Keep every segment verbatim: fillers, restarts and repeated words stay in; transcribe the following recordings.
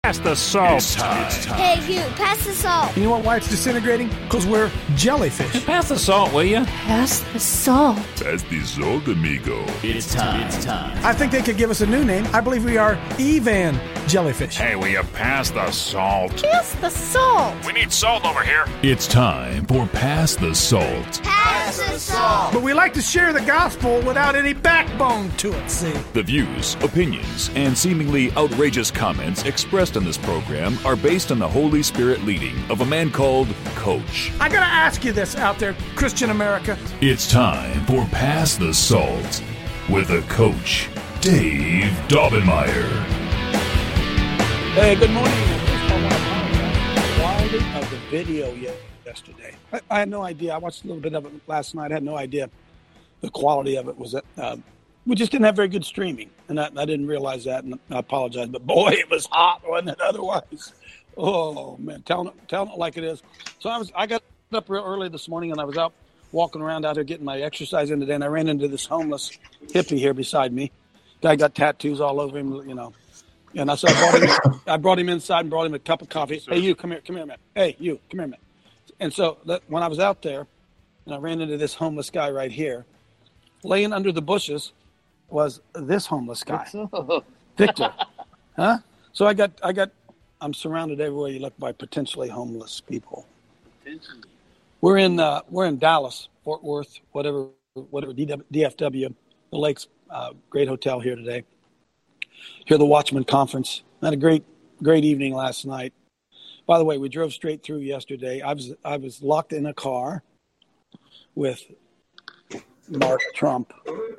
Pass the salt. It's time. It's time. Hey, you, pass the salt. You know what, why it's disintegrating? Because we're jellyfish. Pass the salt, will you? Pass the salt. Pass the salt, amigo. It's time. It's time. I think they could give us a new name. I believe we are Evan Jellyfish. Hey, will you pass the salt? Pass the salt. We need salt over here. It's time for Pass the Salt. Pass the salt. But we like to share the gospel without any backbone to it, see? The views, opinions, and seemingly outrageous comments expressed in this program are based on the Holy Spirit leading of a man called Coach. I gotta ask you this out there, Christian America. It's time for Pass the Salt with a Coach, Dave Daubenmire. Hey, good morning. First, I want to apologize for the quality of the video yesterday. I, I had no idea. I watched a little bit of it last night. I had no idea the quality of it was. Uh, we just didn't have very good streaming, and I, I didn't realize that, and I apologize. But boy, it was hot, wasn't it? Otherwise, oh man, telling it, telling it like it is. So I was. I got up real early this morning, and I was out walking around out here getting my exercise in today, and I ran into this homeless hippie here beside me. Guy got tattoos all over him, you know. And I so I brought him. I brought him inside and brought him a cup of coffee. Hey, you come here, come here, man. Hey, you come here, man. And so that, when I was out there, and I ran into this homeless guy right here, laying under the bushes was this homeless guy, Victor. Huh? So I got, I got, I'm surrounded everywhere you look by potentially homeless people. Potentially. We're in, uh, we're in Dallas, Fort Worth, whatever, whatever D F W, the Lakes, uh, great hotel here today. Here at the Watchman Conference. I had a great, great evening last night. By the way, we drove straight through yesterday. I was I was locked in a car with Mark Trump.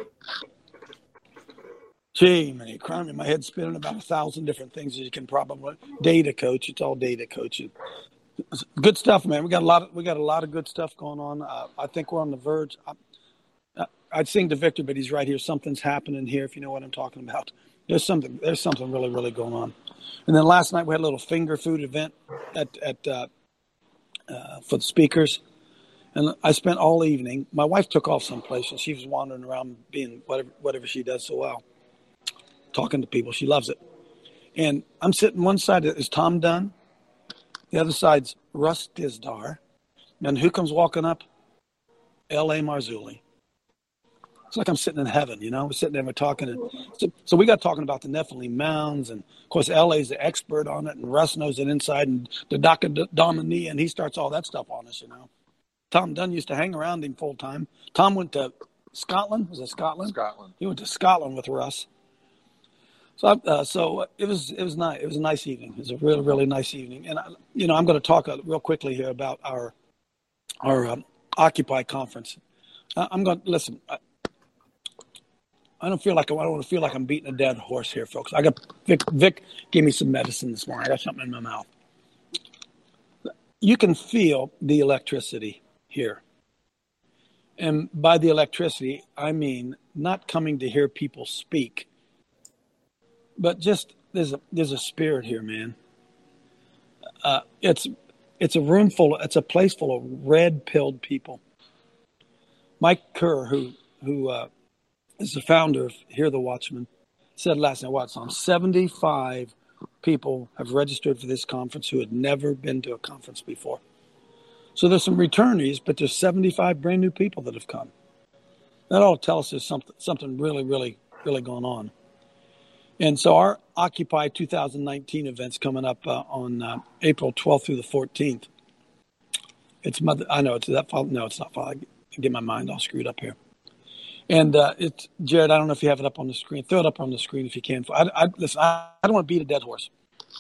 Gee, man, crying, my head's spinning about a thousand different things as you can probably data coach. It's all data coaching. Good stuff, man. We got a lot of we got a lot of good stuff going on. Uh, I think we're on the verge. I, I'd sing to Victor, but he's right here. Something's happening here, if you know what I'm talking about. There's something. There's something really, really going on. And then last night we had a little finger food event at at uh, uh, for the speakers, and I spent all evening. My wife took off someplace, and she was wandering around, being whatever whatever she does so well, talking to people. She loves it. And I'm sitting one side is Tom Dunn, the other side's Russ Dizdar, and who comes walking up? L A. Marzulli. It's like I'm sitting in heaven, you know. We're sitting there, we're talking. And so, so we got talking about the Nephilim mounds. And, of course, L A's the expert on it. And Russ knows it inside. And the Doctor Domini, and he starts all that stuff on us, you know. Tom Dunn used to hang around him full time. Tom went to Scotland. Was it Scotland? Scotland. He went to Scotland with Russ. So, uh, so it was it was nice. It was a nice evening. It was a really, really nice evening. And, I, you know, I'm going to talk uh, real quickly here about our, our um, Occupy conference. Uh, I'm going to, listen, I, I don't feel like I don't want to feel like I'm beating a dead horse here, folks. I got Vic. Vic gave me some medicine this morning. I got something in my mouth. You can feel the electricity here, and by the electricity, I mean not coming to hear people speak, but just there's a there's a spirit here, man. Uh, it's it's a room full. Of, it's a place full of red-pilled people. Mike Kerr, who who. Uh, is the founder of Hear the Watchman, said last night, what, Tom, seventy-five people have registered for this conference who had never been to a conference before. So there's some returnees, but there's seventy-five brand new people that have come. That all tells us there's something, something really, really, really going on. And so our Occupy two thousand nineteen event's coming up uh, on uh, April twelfth through the fourteenth. It's mother. I know it's that fall. No, it's not fall. I get my mind all screwed up here. And uh, it's Jared. I don't know if you have it up on the screen. Throw it up on the screen if you can. I, I, listen, I, I don't want to beat a dead horse.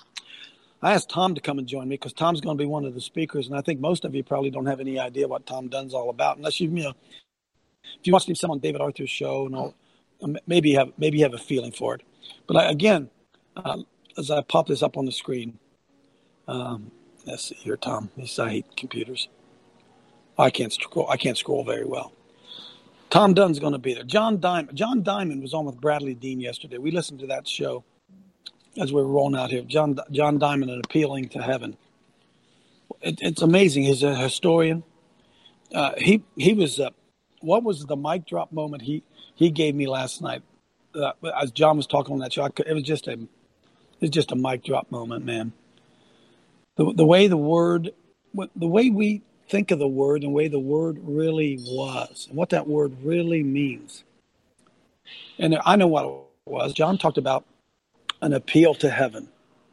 I asked Tom to come and join me because Tom's going to be one of the speakers, and I think most of you probably don't have any idea what Tom Dunn's all about, unless you, you know, if you watched him some on David Arthur's show and all, maybe you have maybe you have a feeling for it. But I, again, uh, as I pop this up on the screen, um, let's see here, Tom. I hate computers. I can't scroll. I can't scroll very well. Tom Dunn's going to be there. John Diamond. John Diamond was on with Bradley Dean yesterday. We listened to that show as we were rolling out here. John John Diamond and Appealing to Heaven. It, it's amazing. He's a historian. Uh, he he was. Uh, what was the mic drop moment he he gave me last night? Uh, as John was talking on that show, I could, it was just a It's just a mic drop moment, man. The the way the word, the way we think of the word, and the way the word really was, and what that word really means. And I know what it was. John talked about an appeal to heaven.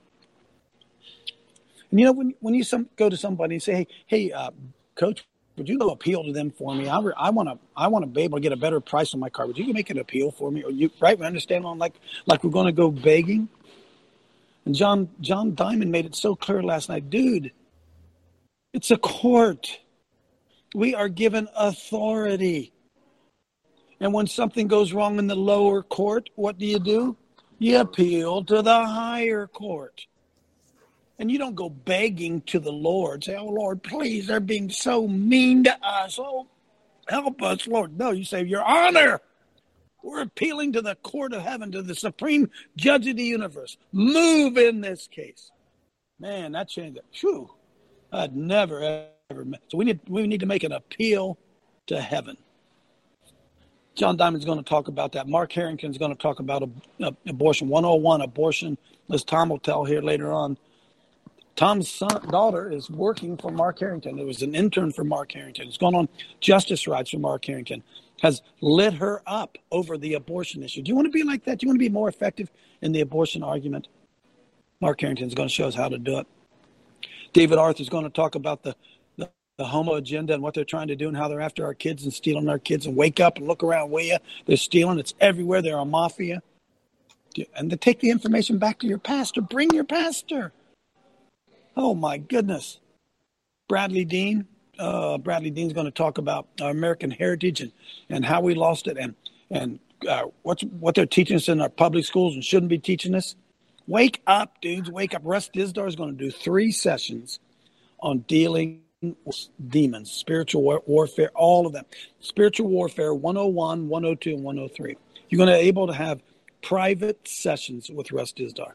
And you know, when when you some, go to somebody and say, "Hey, hey, uh, coach, would you go appeal to them for me? I, re- I want to I want to be able to get a better price on my car. Would you make an appeal for me?" Or you right? We understand on like like we're going to go begging. And John John Diamond made it so clear last night, dude. It's a court. We are given authority. And when something goes wrong in the lower court, what do you do? You appeal to the higher court. And you don't go begging to the Lord. Say, "Oh, Lord, please, they're being so mean to us. Oh, help us, Lord." No, you say, "Your Honor, we're appealing to the court of heaven, to the supreme judge of the universe. Move in this case." Man, that changed it. Phew. I'd never, ever met. So we need, we need to make an appeal to heaven. John Diamond's going to talk about that. Mark Harrington's going to talk about a, a, abortion. one oh one, abortion, as Tom will tell here later on. Tom's son, daughter is working for Mark Harrington. It was an intern for Mark Harrington. It's gone on justice rights for Mark Harrington. Has lit her up over the abortion issue. Do you want to be like that? Do you want to be more effective in the abortion argument? Mark Harrington is going to show us how to do it. David Arthur is going to talk about the, the, the homo agenda and what they're trying to do and how they're after our kids and stealing our kids. And wake up and look around, will you? They're stealing. It's everywhere. They're a mafia. And to take the information back to your pastor. Bring your pastor. Oh, my goodness. Bradley Dean. Uh, Bradley Dean's going to talk about our American heritage and, and how we lost it and and uh, what's, what they're teaching us in our public schools and shouldn't be teaching us. Wake up, dudes. Wake up. Russ Dizdar is going to do three sessions on dealing with demons, spiritual war- warfare, all of them. Spiritual warfare one oh one, one oh two, and one oh three. You're going to be able to have private sessions with Russ Dizdar.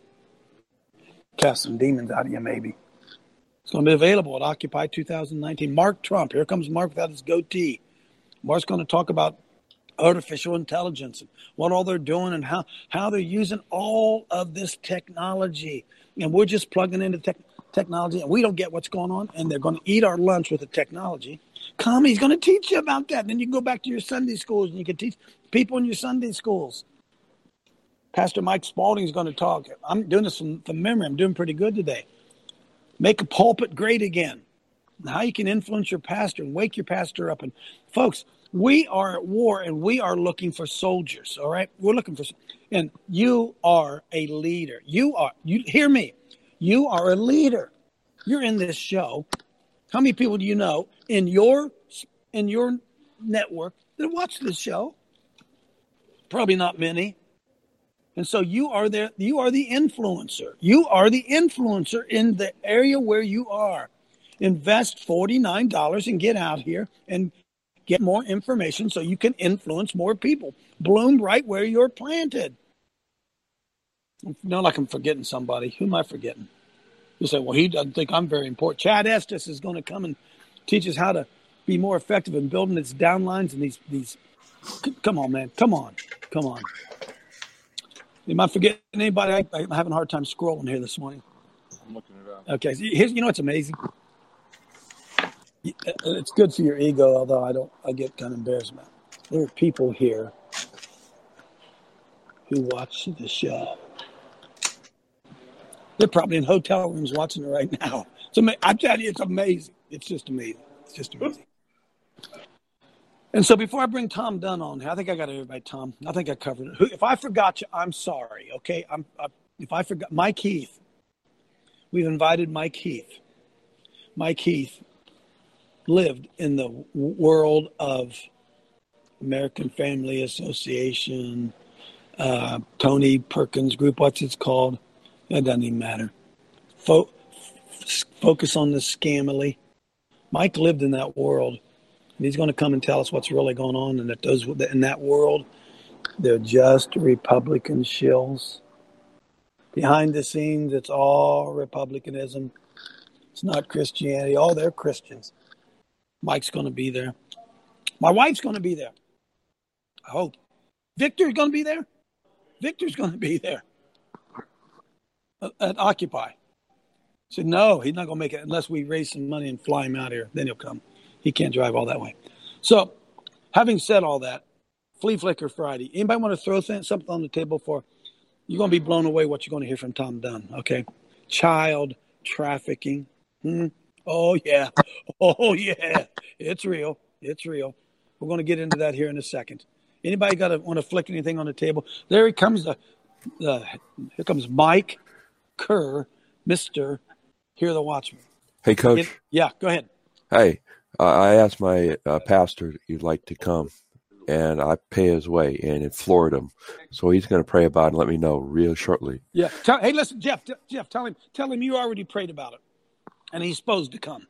Cast some demons out of you, maybe. It's going to be available at Occupy two thousand nineteen. Mark Trump. Here comes Mark without his goatee. Mark's going to talk about artificial intelligence and what all they're doing and how, how they're using all of this technology. And we're just plugging into tech, technology, and we don't get what's going on, and they're going to eat our lunch with the technology. Come, he's going to teach you about that. And then you can go back to your Sunday schools, and you can teach people in your Sunday schools. Pastor Mike Spalding is going to talk. I'm doing this from, from memory. I'm doing pretty good today. Make a pulpit great again. And how you can influence your pastor and wake your pastor up. And folks, we are at war and we are looking for soldiers. All right. We're looking for, and you are a leader. You are, you hear me. You are a leader. You're in this show. How many people do you know in your, in your network that watch this show? Probably not many. And so you are there. You are the influencer. You are the influencer in the area where you are. Invest forty-nine dollars and get out here and get more information so you can influence more people. Bloom right where you're planted. Not like I'm forgetting somebody. Who am I forgetting? You say, well, he doesn't think I'm very important. Chad Estes is going to come and teach us how to be more effective in building its downlines and these, these. Come on, man. Come on. Come on. Am I forgetting anybody? I, I'm having a hard time scrolling here this morning. I'm looking it up. Okay. So here's, you know what's amazing? It's good for your ego, although I don't. I get kind of embarrassed about it. There are people here who watch the show. They're probably in hotel rooms watching it right now. It's ama- I'm telling you, it's amazing. It's just amazing. It's just amazing. And so before I bring Tom Dunn on, I think I got everybody, Tom. I think I covered it. If I forgot you, I'm sorry, okay? I'm, I, if I forgot, Mike Heath. We've invited Mike Heath. Mike Heath lived in the world of American Family Association, uh, Tony Perkins Group, what's it called? That doesn't even matter. Fo- focus on the scamily. Mike lived in that world. And he's going to come and tell us what's really going on, and that those in that world, they're just Republican shills. Behind the scenes, it's all Republicanism. It's not Christianity. Oh, they're Christians. Mike's going to be there. My wife's going to be there. I hope. Victor's going to be there. Victor's going to be there. at Occupy. I said, no, he's not going to make it unless we raise some money and fly him out here. Then he'll come. He can't drive all that way. So having said all that, Flea Flicker Friday. Anybody want to throw th- something on the table for? You're going to be blown away what you're going to hear from Tom Dunn, okay? Child trafficking. Hmm? Oh, yeah. Oh, yeah. It's real. It's real. We're going to get into that here in a second. Anybody got to want to flick anything on the table? There he comes. The, the here comes Mike Kerr, Mister Hear the Watchman. Hey, Coach. Get, yeah, go ahead. Hey, uh, I asked my uh, pastor if he'd like to come, and I pay his way and in Florida. So he's going to pray about it and let me know real shortly. Yeah. Tell, hey, listen, Jeff, t- Jeff, tell him, tell him you already prayed about it, and he's supposed to come.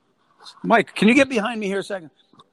Mike, can you get behind me here a second?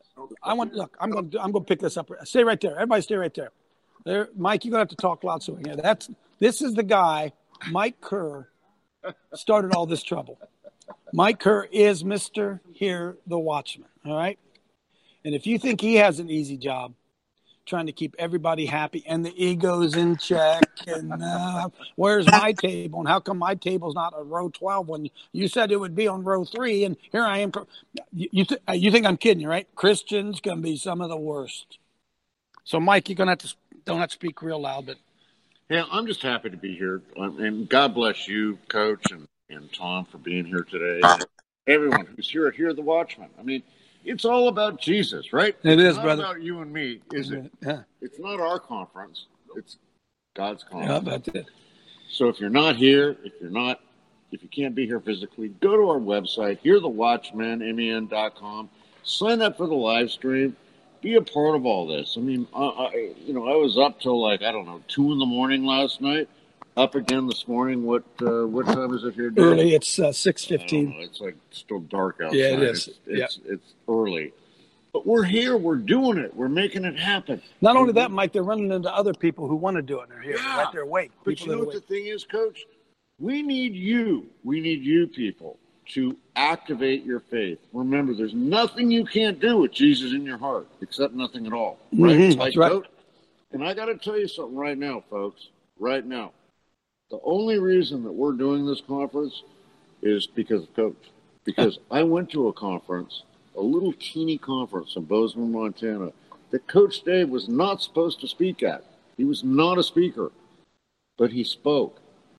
I want look. I'm going. To, I'm going to pick this up. Stay right there. Everybody, stay right there. There, Mike. You're going to have to talk loud so we can hear. That's. This is the guy, Mike Kerr, started all this trouble. Mike Kerr is Mister Hear the Watchman. All right. And if you think he has an easy job, trying to keep everybody happy and the ego's in check, and uh, where's my table, and how come my table's not a row twelve when you said it would be on row three, and here I am. You you, th- you think I'm kidding you, right? Christians can be some of the worst. So, Mike, you're gonna have to don't have to speak real loud, but hey, I'm just happy to be here, and God bless you, Coach, and, and Tom for being here today. And everyone who's here at Hear the Watchman. I mean, it's all about Jesus, right? It it's is, not brother. About you and me, is it? Yeah. It's not our conference. It's God's conference. Yeah, about that. So if you're not here, if you're not, if you can't be here physically, go to our website, hear the watchman m e n dot com. Sign up for the live stream. Be a part of all this. I mean, I, I, you know, I was up till like I don't know two in the morning last night. Up again this morning. What uh, what time is it here? Dave? Early. It's uh, six fifteen. It's like still dark outside. Yeah, it is. It's it's, yeah. it's early, but we're here. We're doing it. We're making it happen. Not only that, Mike, they're running into other people who want to do it. They're here. Yeah. Right there, wait. But People you know that what wait. the thing is, Coach? We need you. We need you people to activate your faith. Remember, there's nothing you can't do with Jesus in your heart, except nothing at all. Right? Mm-hmm. Like, right. Coach, and I got to tell you something right now, folks. Right now. The only reason that we're doing this conference is because of Coach. Because I went to a conference, a little teeny conference in Bozeman, Montana, that Coach Dave was not supposed to speak at. He was not a speaker, but he spoke.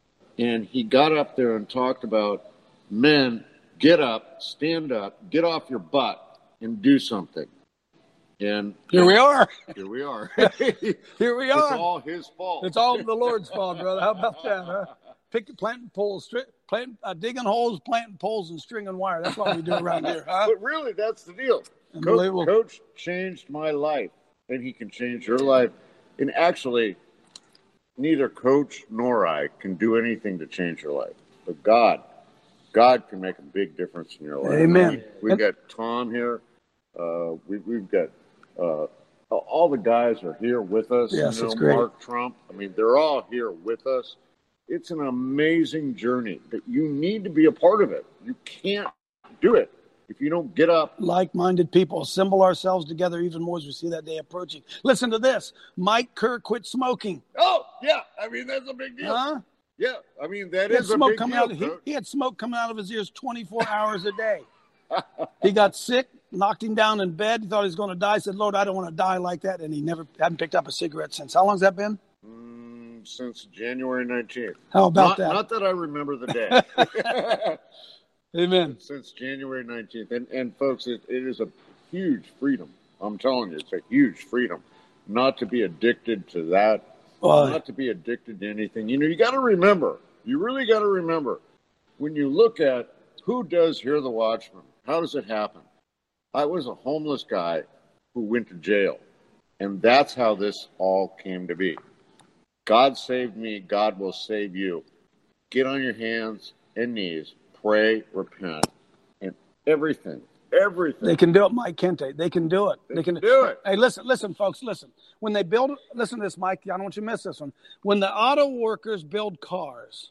And he got up there and talked about men, get up, stand up, get off your butt, and do something. And Here we are. Here we are. Here we are. It's all his fault. It's all the Lord's fault, brother. How about that, huh? Pick, planting poles, stri- plant, uh, digging holes, planting poles, and stringing wire. That's what we do around here, huh? But really, that's the deal. Unbelievable. Coach, Coach changed my life, and he can change your life. And actually, neither Coach nor I can do anything to change your life. But God, God can make a big difference in your life. Amen. We, we've got Tom here. Uh, we, we've got uh, all the guys are here with us. Yes, you know, it's great. Mark Trump. I mean, they're all here with us. It's an amazing journey, but you need to be a part of it. You can't do it if you don't get up. Like-minded people assemble ourselves together even more as we see that day approaching. Listen to this. Mike Kerr quit smoking. Oh, yeah. I mean, that's a big deal. Huh? Yeah. I mean, that He had is a smoke big coming deal. out. He, he had smoke coming out of his ears twenty-four hours a day. He got sick, knocked him down in bed. He thought he was going to die. He said, Lord, I don't want to die like that. And he never hadn't picked up a cigarette since. How long's that been? Mm, since January nineteenth. How about not, that? Not that I remember the day. Amen. Since January nineteenth. And, and folks, it, it is a huge freedom. I'm telling you, it's a huge freedom not to be addicted to that, Well, not to be addicted to anything. You know, you got to remember, you really got to remember, when you look at who does Hear the Watchman, how does it happen? I was a homeless guy who went to jail, and that's how this all came to be. God saved me. God will save you. Get on your hands and knees, pray, repent, and everything, everything. they can do it, Mike, can't they? They can do it. They can do it. Hey, listen, listen, folks, listen. When they build, listen to this, Mike. I don't want you to miss this one. When the auto workers build cars,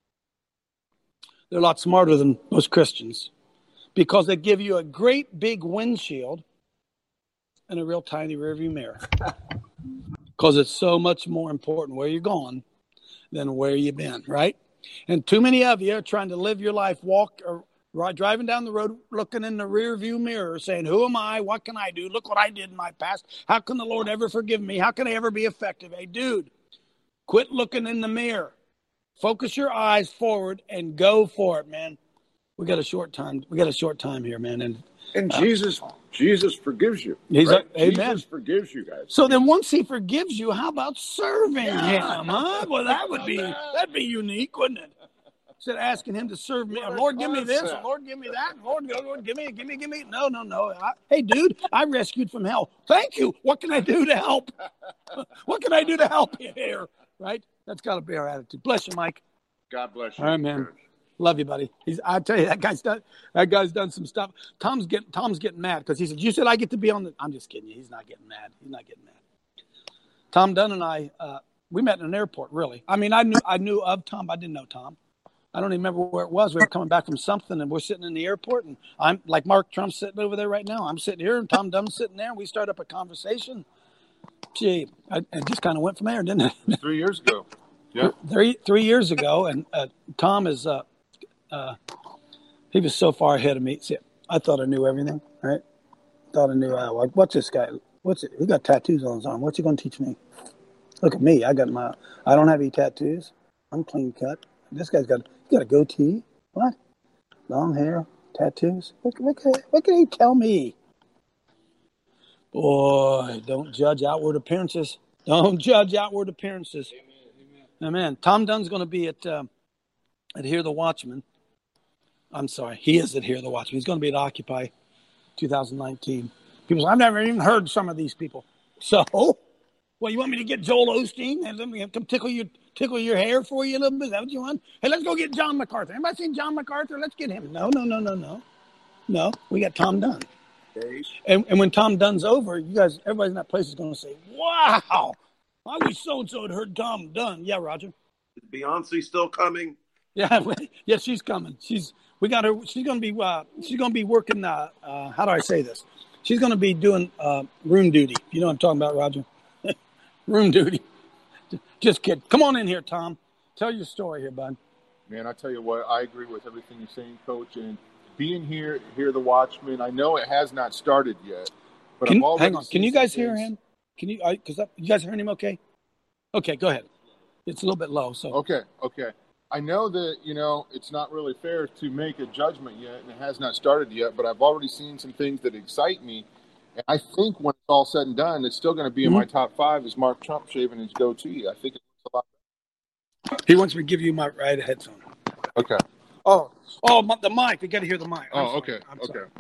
they're a lot smarter than most Christians because they give you a great big windshield and a real tiny rearview mirror. Because it's so much more important where you're going than where you've been, right? And too many of you are trying to live your life, walk or right, driving down the road, looking in the rear view mirror, saying, who am I? What can I do? Look what I did in my past. How can the Lord ever forgive me? How can I ever be effective? Hey, dude, quit looking in the mirror. Focus your eyes forward and go for it, man. We got a short time. We got a short time here, man. And And uh, Jesus, Jesus forgives you. He's right? a, amen. Jesus forgives you guys. So then once he forgives you, how about serving him, huh? Well, that would be, that'd be unique, wouldn't it? Instead of asking him to serve me, oh, Lord, give me this, oh, Lord, give me that, Lord, Lord, give me, give me, give me. No, no, no. I, hey, dude, I rescued from hell. Thank you. What can I do to help? What can I do to help you here? Right? That's got to be our attitude. Bless you, Mike. God bless you. All right, man. Love you, buddy. He's. I tell you, that guy's done. That guy's done some stuff. Tom's getting. Tom's getting mad because he said, "You said I get to be on the." I'm just kidding you. He's not getting mad. He's not getting mad. Tom Dunn and I, uh, we met in an airport. Really. I mean, I knew. I knew of Tom. But I didn't know Tom. I don't even remember where it was. We were coming back from something, and we're sitting in the airport, and I'm like Mark Trump's sitting over there right now. I'm sitting here, and Tom Dunn's sitting there, and we start up a conversation. Gee, I, it just kind of went from there, didn't it? Three years ago. Yeah. Three three years ago, and uh, Tom is. Uh, Uh, he was so far ahead of me. See, I thought I knew everything, right? Thought I knew, uh, like, what's this guy? What's it? He got tattoos on his arm. What's he going to teach me? Look at me. I got my, I don't have any tattoos. I'm clean cut. This guy's got, he got a goatee. What? Long hair, tattoos. What, what, can, what can he tell me? Boy, don't judge outward appearances. Don't judge outward appearances. Amen. Amen. Tom Dunn's going to be at, uh, at Hear the Watchman. I'm sorry. He is at Hear the Watchman. He's going to be at Occupy twenty nineteen. People say, I've never even heard some of these people. So, well, you want me to get Joel Osteen and let me come tickle your tickle your hair for you a little bit? Is that what you want? Hey, let's go get John MacArthur. Anybody seen John MacArthur? Let's get him. No, no, no, no, no. No, we got Tom Dunn. And, and when Tom Dunn's over, you guys, everybody in that place is going to say, wow, I wish so-and-so had heard Tom Dunn. Yeah, Roger. Is Beyonce still coming? Yeah, yeah, she's coming. She's we got her. She's gonna be uh, she's gonna be working. Uh, uh, how do I say this? She's gonna be doing uh, room duty. You know what I'm talking about, Roger? Room duty. Just kidding. Come on in here, Tom. Tell your story here, bud. Man, I tell you what, I agree with everything you're saying, Coach. And being here, hear the Watchman. I know it has not started yet, but Can, I've already hang on. Can you guys hear things. him? Can you? Because you guys hearing him? Okay. Okay, go ahead. It's a little bit low. So okay, okay. I know that, you know, it's not really fair to make a judgment yet, and it has not started yet, but I've already seen some things that excite me. And I think when it's all said and done, it's still going to be mm-hmm. in my top five is Mark Trump shaving his goatee. I think it looks a lot better. He wants me to give you my right headphone. Okay. Oh, oh, the mic. You got to hear the mic. I'm oh, sorry. okay. I'm okay. sorry.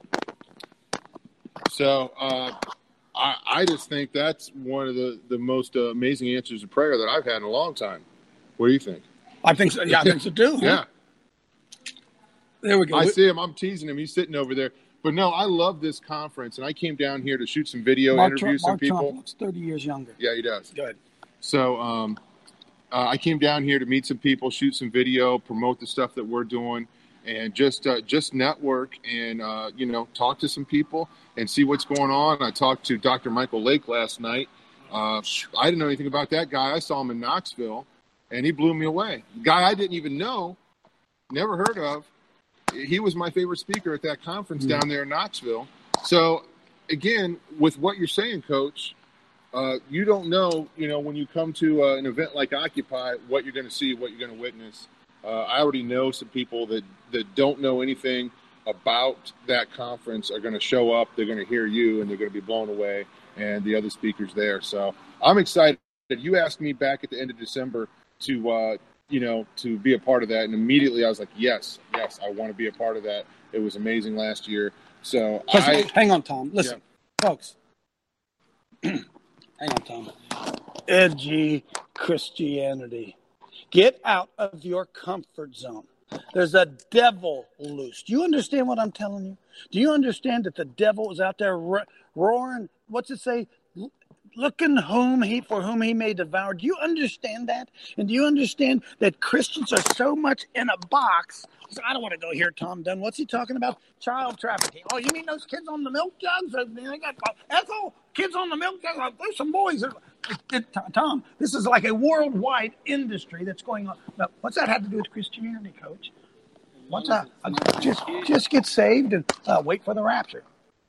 So uh, I, I just think that's one of the, the most uh, amazing answers to prayer that I've had in a long time. What do you think? I think so. Yeah, I think so too. Huh? Yeah. There we go. I see him. I'm teasing him. He's sitting over there. But no, I love this conference, and I came down here to shoot some video, Mark interview Trump, some Mark people. Trump looks thirty years younger. Yeah, he does. Go ahead. So um, uh, I came down here to meet some people, shoot some video, promote the stuff that we're doing, and just uh, just network and uh, you know talk to some people and see what's going on. I talked to Doctor Michael Lake last night. Uh, I didn't know anything about that guy. I saw him in Knoxville. And he blew me away. Guy I didn't even know, never heard of. He was my favorite speaker at that conference mm-hmm. down there in Knoxville. So, again, with what you're saying, Coach, uh, you don't know, you know, when you come to uh, an event like Occupy, what you're going to see, what you're going to witness. Uh, I already know some people that, that don't know anything about that conference are going to show up. They're going to hear you, and they're going to be blown away, and the other speakers there. So I'm excited. You asked me back at the end of December to, uh, you know, to be a part of that. And immediately I was like, yes, yes, I want to be a part of that. It was amazing last year. So I, hang on, Tom. Listen, yeah. folks. Hang on, Tom. Edgy Christianity. Get out of your comfort zone. There's a devil loose. Do you understand what I'm telling you? Do you understand that the devil is out there ro- roaring? What's it say? look in whom he for whom he may devour. Do you understand that? And do you understand that Christians are so much in a box? I don't want to go here, Tom Dunn. What's he talking about? Child trafficking. Oh, you mean those kids on the milk jugs? They got Ethel, kids on the milk jugs. There's some boys. Tom, this is like a worldwide industry that's going on. Now, what's that have to do with Christianity, Coach? What's that? Just, just get saved and uh, wait for the rapture.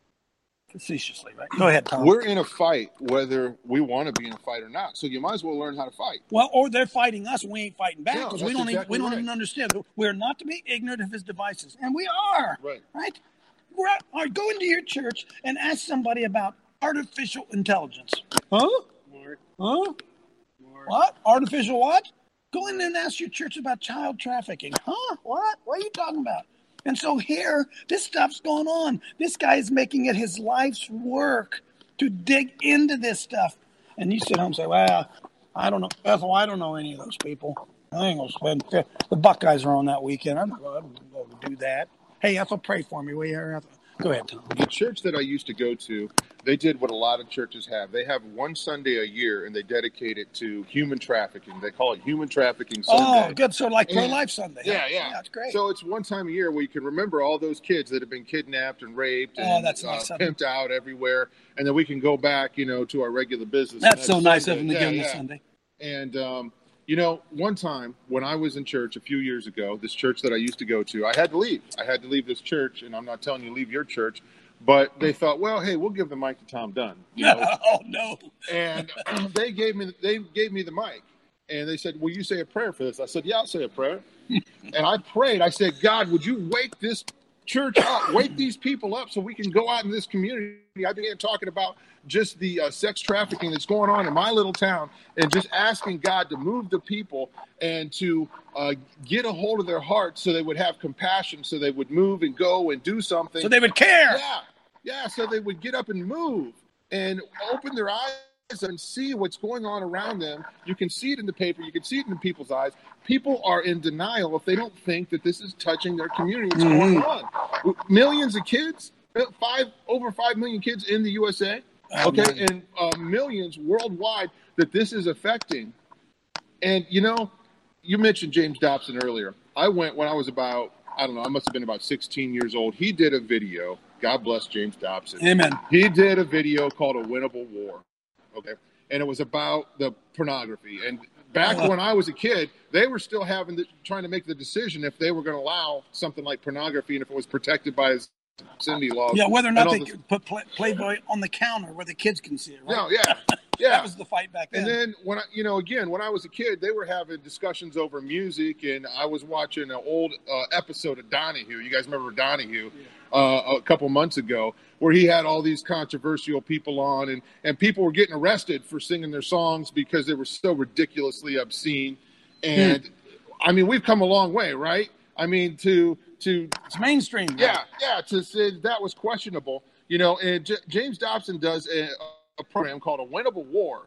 Facetiously, right? Go ahead, Tom. We're in a fight whether we want to be in a fight or not. So you might as well learn how to fight. Well, or they're fighting us and we ain't fighting back No, because that's we don't even, exactly we don't right. even understand. We're not to be ignorant of his devices, and we are. Right. Right. We're out, or go into your church and ask somebody about artificial intelligence. Huh? Mark. Huh? Mark. What? Artificial what? Go in there and ask your church about child trafficking. Huh? What? What are you talking about? And so here, this stuff's going on. This guy is making it his life's work to dig into this stuff. And you sit home and say, well, I don't know. Ethel, I don't know any of those people. I ain't going to spend – the Buckeyes are on that weekend. I'm not going to do that. Hey, Ethel, pray for me, will you? Ethel? Go ahead, Tom. The church that I used to go to, they did what a lot of churches have. They have one Sunday a year, and they dedicate it to human trafficking. They call it Human Trafficking Sunday. Oh, good. So like And- Pro-Life Sunday. Yeah, yeah. That's great. So it's one time a year where you can remember all those kids that have been kidnapped and raped Oh, and that's uh, nice of pimped out everywhere, and then we can go back, you know, to our regular business. That's And so nice Sunday. of him to Yeah, give him yeah. a Sunday. And, um, you know, one time when I was in church a few years ago, this church that I used to go to, I had to leave. I had to leave this church, and I'm not telling you to leave your church, but they thought, well, hey, we'll give the mic to Tom Dunn. You know? Oh, no. And they gave me they gave me the mic, and they said, will you say a prayer for this? I said, yeah, I'll say a prayer. And I prayed. I said, God, would you wake this church up, wake these people up so we can go out in this community. I began talking about just the uh, sex trafficking that's going on in my little town, and just asking God to move the people and to uh, get a hold of their hearts so they would have compassion, so they would move and go and do something. So they would care. Yeah, yeah, so they would get up and move and open their eyes and see what's going on around them. You can see it in the paper. You can see it in people's eyes. People are in denial if they don't think that this is touching their community. It's Mm-hmm. going on. Millions of kids, five over five million kids in the U S A, okay, man. and uh, millions worldwide that this is affecting. And, you know, you mentioned James Dobson earlier. I went when I was about, I don't know, I must have been about sixteen years old. He did a video. God bless James Dobson. Amen. He did a video called A Winnable War. Okay. And it was about the pornography. And back Oh. when I was a kid, they were still having the, trying to make the decision if they were going to allow something like pornography and if it was protected by his Cindy laws. Yeah, whether or and not all they this- could put play, Playboy on the counter where the kids can see it, right? No, yeah. Yeah. That was the fight back then. And then when I, you know, again, when I was a kid, they were having discussions over music, and I was watching an old uh, episode of Donahue. You guys remember Donahue uh, a couple months ago, where he had all these controversial people on, and, and people were getting arrested for singing their songs because they were so ridiculously obscene. And I mean, we've come a long way, right? I mean, to to it's mainstream. Yeah, yeah, to say that was questionable, you know. And J- James Dobson does a, a program called A Winnable War,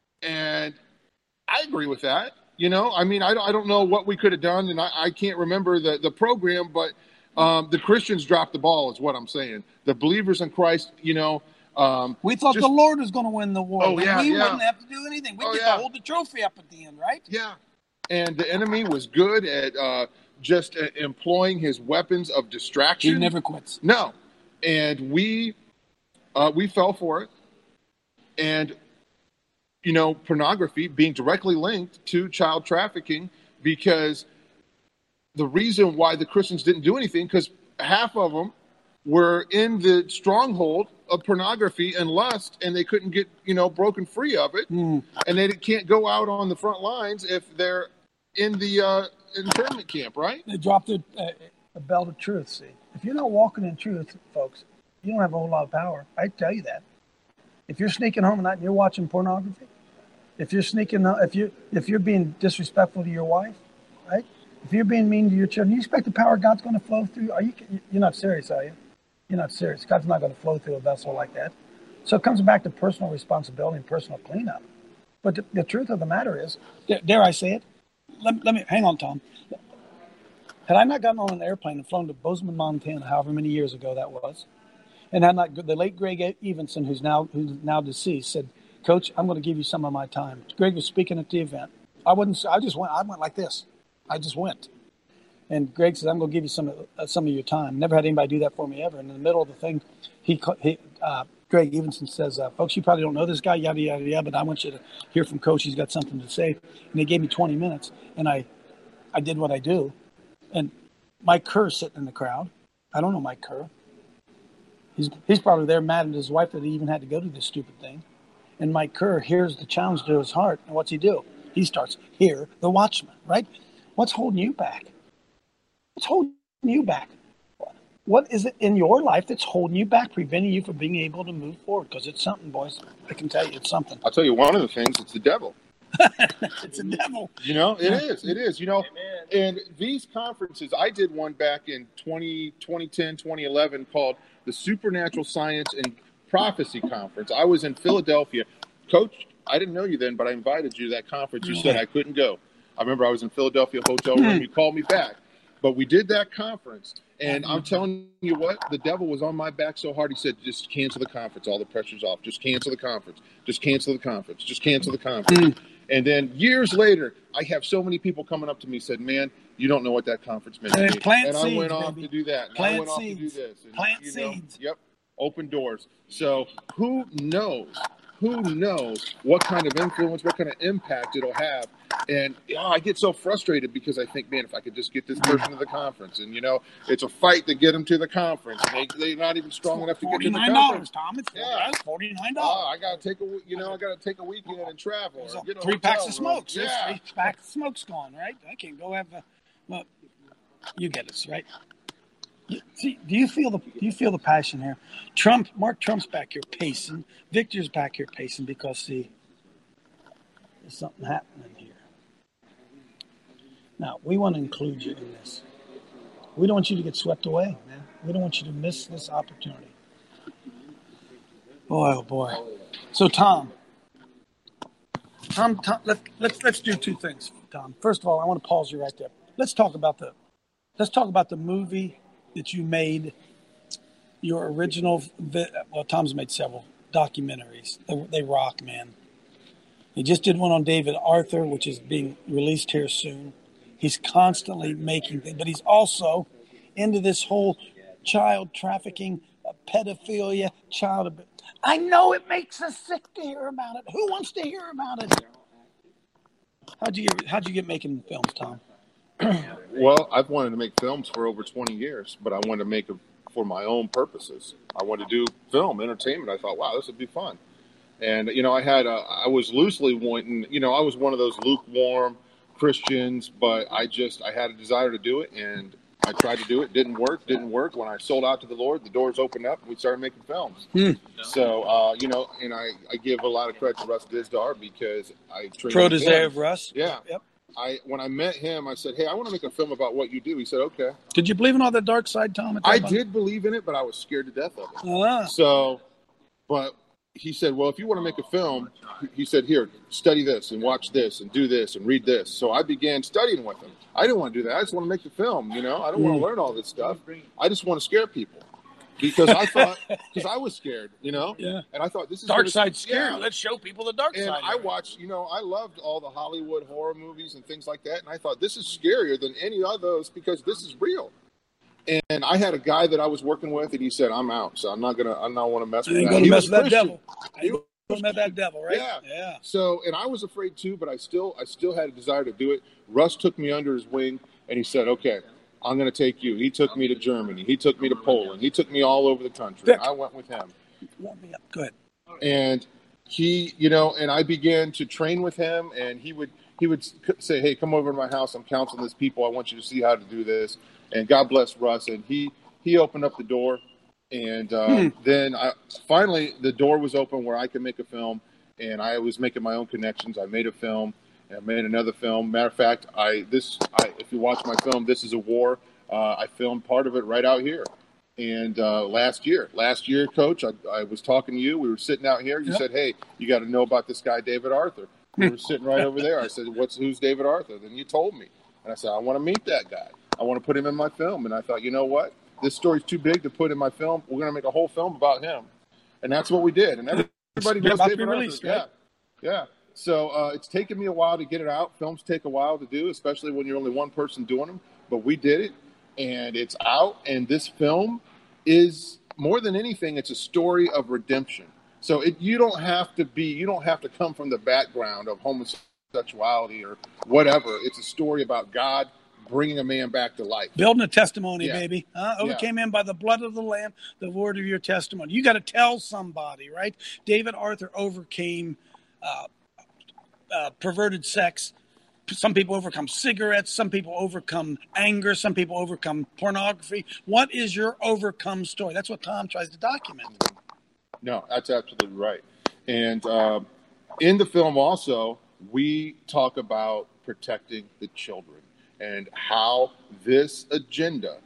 and I agree with that. You know, I mean, I don't, I don't know what we could have done, and I, I can't remember the, the program, but um, the Christians dropped the ball is what I'm saying. The believers in Christ, you know. Um, We thought just- the Lord was going to win the war. Oh, yeah, we yeah. wouldn't have to do anything. We Oh, get yeah. to hold the trophy up at the end, right? Yeah. And the enemy was good at uh, just uh, employing his weapons of distraction. He never quits. No. And we uh, we fell for it. And, you know, pornography being directly linked to child trafficking, because the reason why the Christians didn't do anything, because half of them were in the stronghold of pornography and lust, and they couldn't get, you know, broken free of it. Mm. And they can't go out on the front lines if they're in the uh, internment camp, right? They dropped a, a, a belt of truth, see. If you're not walking in truth, folks, you don't have a whole lot of power. I tell you that. If you're sneaking home at night and you're watching pornography, if you're sneaking, uh, if you if you're being disrespectful to your wife, right? If you're being mean to your children, you expect the power of God's going to flow through? Are you? You're not serious, are you? You're not serious. God's not going to flow through a vessel like that. So it comes back to personal responsibility and personal cleanup. But the, the truth of the matter is, dare, dare I say it? Let, let me hang on, Tom. Had I not gotten on an airplane and flown to Bozeman, Montana, however many years ago that was, and had not the late Greg Evenson, who's now who's now deceased, said, Coach, I'm going to give you some of my time. Greg was speaking at the event. I wouldn't. I just went. I went like this. I just went. And Greg said, "I'm going to give you some of uh, some of your time." Never had anybody do that for me ever. And in the middle of the thing, he, he uh, Greg Evenson says, uh, "Folks, you probably don't know this guy, yada yada yada, but I want you to hear from Coach. He's got something to say." And he gave me twenty minutes, and I, I did what I do. And Mike Kerr sitting in the crowd. I don't know Mike Kerr. He's he's probably there mad at his wife that he even had to go to this stupid thing. And Mike Kerr hears the challenge to his heart, and what's he do? He starts, "Hear the watchman," right? What's holding you back? What's holding you back? What is it in your life that's holding you back, preventing you from being able to move forward? Because it's something, boys. I can tell you it's something. I'll tell you one of the things, it's the devil. It's a devil. You know, it is. It is. You know, and these conferences, I did one back in twenty, twenty ten, twenty eleven called the Supernatural Science and Prophecy Conference. I was in Philadelphia. Coach, I didn't know you then, but I invited you to that conference. You said I couldn't go. I remember I was in Philadelphia hotel room. You called me back. But we did that conference, and I'm telling you what, the devil was on my back so hard, he said, just cancel the conference. All the pressure's off. Just cancel the conference. Just cancel the conference. Just cancel the conference. And then years later, I have so many people coming up to me and said, "Man, you don't know what that conference meant to me." Plant and I seeds, went off baby. to do that. And Plant I went off seeds. to do this. And, Plant you know, seeds. Yep. Open doors. So who knows? Who knows what kind of influence, what kind of impact it'll have. And oh, I get so frustrated because I think, man, if I could just get this person to the conference. And, you know, it's a fight to get them to the conference. They, they're not even strong enough to get to the conference. Tom. It's Yeah. forty-nine Oh, dollars. I gotta take a, you know, I gotta take a weekend and travel. Or get a Three packs hotel of room. smokes. Yeah. Three packs of smokes gone, right? I can't go have a, well, you get us, right? You, see, do you feel the do you feel the passion here? Trump, Mark Trump's back here pacing. Victor's back here pacing because see, there's something happening here. Now we want to include you in this. We don't want you to get swept away, man. We don't want you to miss this opportunity. Boy, oh boy. So Tom, Tom, Tom let's let's let's do two things, Tom. First of all, I want to pause you right there. Let's talk about the let's talk about the movie that you made, your original, well, Tom's made several documentaries. They, they rock, man. He just did one on David Arthur, which is being released here soon. He's constantly making things, but he's also into this whole child trafficking, uh, pedophilia, child abuse. I know it makes us sick to hear about it. Who wants to hear about it? How'd you get, how'd you get making films, Tom? Well, I've wanted to make films for over twenty years, but I wanted to make it for my own purposes. I wanted to do film, entertainment. I thought, wow, this would be fun. And, you know, I had, a, I was loosely wanting, you know, I was one of those lukewarm Christians, but I just, I had a desire to do it, and I tried to do it. Didn't work, didn't work. When I sold out to the Lord, the doors opened up, and we started making films. Hmm. So, uh, you know, and I, I give a lot of credit to Russ Dizdar because I trained Protege of Russ? Yeah. Yep. I when I met him, I said, "Hey, I want to make a film about what you do." He said, "Okay." Did you believe in all that dark side, Tom? I did believe in it, but I was scared to death of it. Ah. So, but he said, "Well, if you want to make a film," he said, "Here, study this and watch this and do this and read this." So I began studying with him. I didn't want to do that. I just want to make the film. You know, I don't mm. want to learn all this stuff. I just want to scare people. Because I thought, because I was scared, you know? Yeah. And I thought, this is dark gonna, side scary. Yeah. Let's show people the dark and side. And I watched, you know, I loved all the Hollywood horror movies and things like that. And I thought, this is scarier than any of those because this is real. And I had a guy that I was working with, and he said, "I'm out. So I'm not going to, I don't want to mess with I ain't that." going to mess with that Christian. devil. I ain't going to mess with that devil, right? Yeah. Yeah. So, and I was afraid too, but I still, I still had a desire to do it. Russ took me under his wing, and he said, "Okay, I'm going to take you." He took me to Germany. He took me to Poland. He took me all over the country. Vic. I went with him. Warm me up. Go ahead. And he, you know, and I began to train with him, and he would, he would say, "Hey, come over to my house. I'm counseling these people. I want you to see how to do this." And God bless Russ. And he, he opened up the door. And um, hmm. then I, finally the door was open where I could make a film. And I was making my own connections. I made a film. And I made another film. Matter of fact, I this I, if you watch my film, This Is a War, uh, I filmed part of it right out here. And uh, last year, last year, Coach, I, I was talking to you. We were sitting out here. You yep. said, "Hey, you got to know about this guy, David Arthur." We were sitting right over there. I said, "What's who's David Arthur?" Then you told me, and I said, "I want to meet that guy. I want to put him in my film." And I thought, you know what? This story's too big to put in my film. We're going to make a whole film about him, and that's what we did. And everybody knows David Arthur. Released, right? Yeah. Yeah. So uh, it's taken me a while to get it out. Films take a while to do, especially when you're only one person doing them. But we did it, and it's out. And this film is, more than anything, it's a story of redemption. So it, you don't have to be, you don't have to come from the background of homosexuality or whatever. It's a story about God bringing a man back to life. Building a testimony, Yeah. baby. Huh? Overcame Yeah. him by the blood of the Lamb, the word of your testimony. You got to tell somebody, right? David Arthur overcame uh, uh, perverted sex. Some people overcome cigarettes. Some people overcome anger. Some people overcome pornography. What is your overcome story? That's what Tom tries to document. No, that's absolutely right. And uh, in the film also, we talk about protecting the children and how this agenda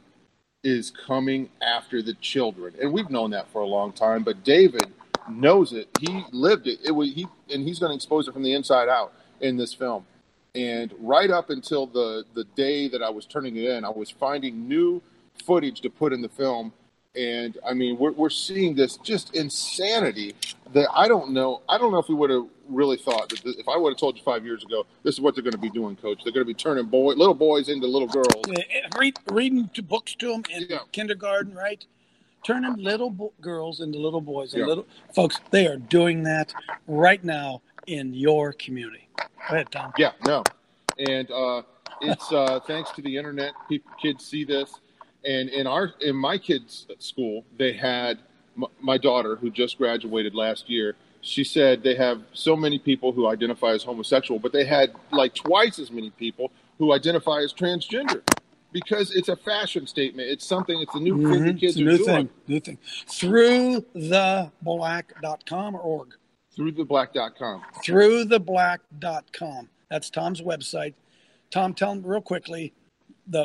is coming after the children. And we've known that for a long time, but David knows it. He lived it. It was he, and he's going to expose it from the inside out in this film. And right up until the, the day that I was turning it in, I was finding new footage to put in the film. And I mean, we're we're seeing this just insanity that I don't know. I don't know if we would have really thought that this, if I would have told you five years ago, this is what they're going to be doing, Coach. They're going to be turning boy, little boys into little girls. Read, reading to books to them in Yeah. kindergarten, right? Turning little bo- girls into little boys. And Yeah. little folks, they are doing that right now in your community. Go ahead, Tom. Yeah, no, and uh, it's uh, thanks to the internet. People, kids see this, and in our in my kids' school, they had m- my daughter who just graduated last year. She said they have so many people who identify as homosexual, but they had like twice as many people who identify as transgender, because it's a fashion statement. It's something. It's a new thing the Mhm. kids It's a are new doing. thing. New thing. Through the black dot com or org. Through the black dot com. Through the black dot com. That's Tom's website. Tom, tell them real quickly, the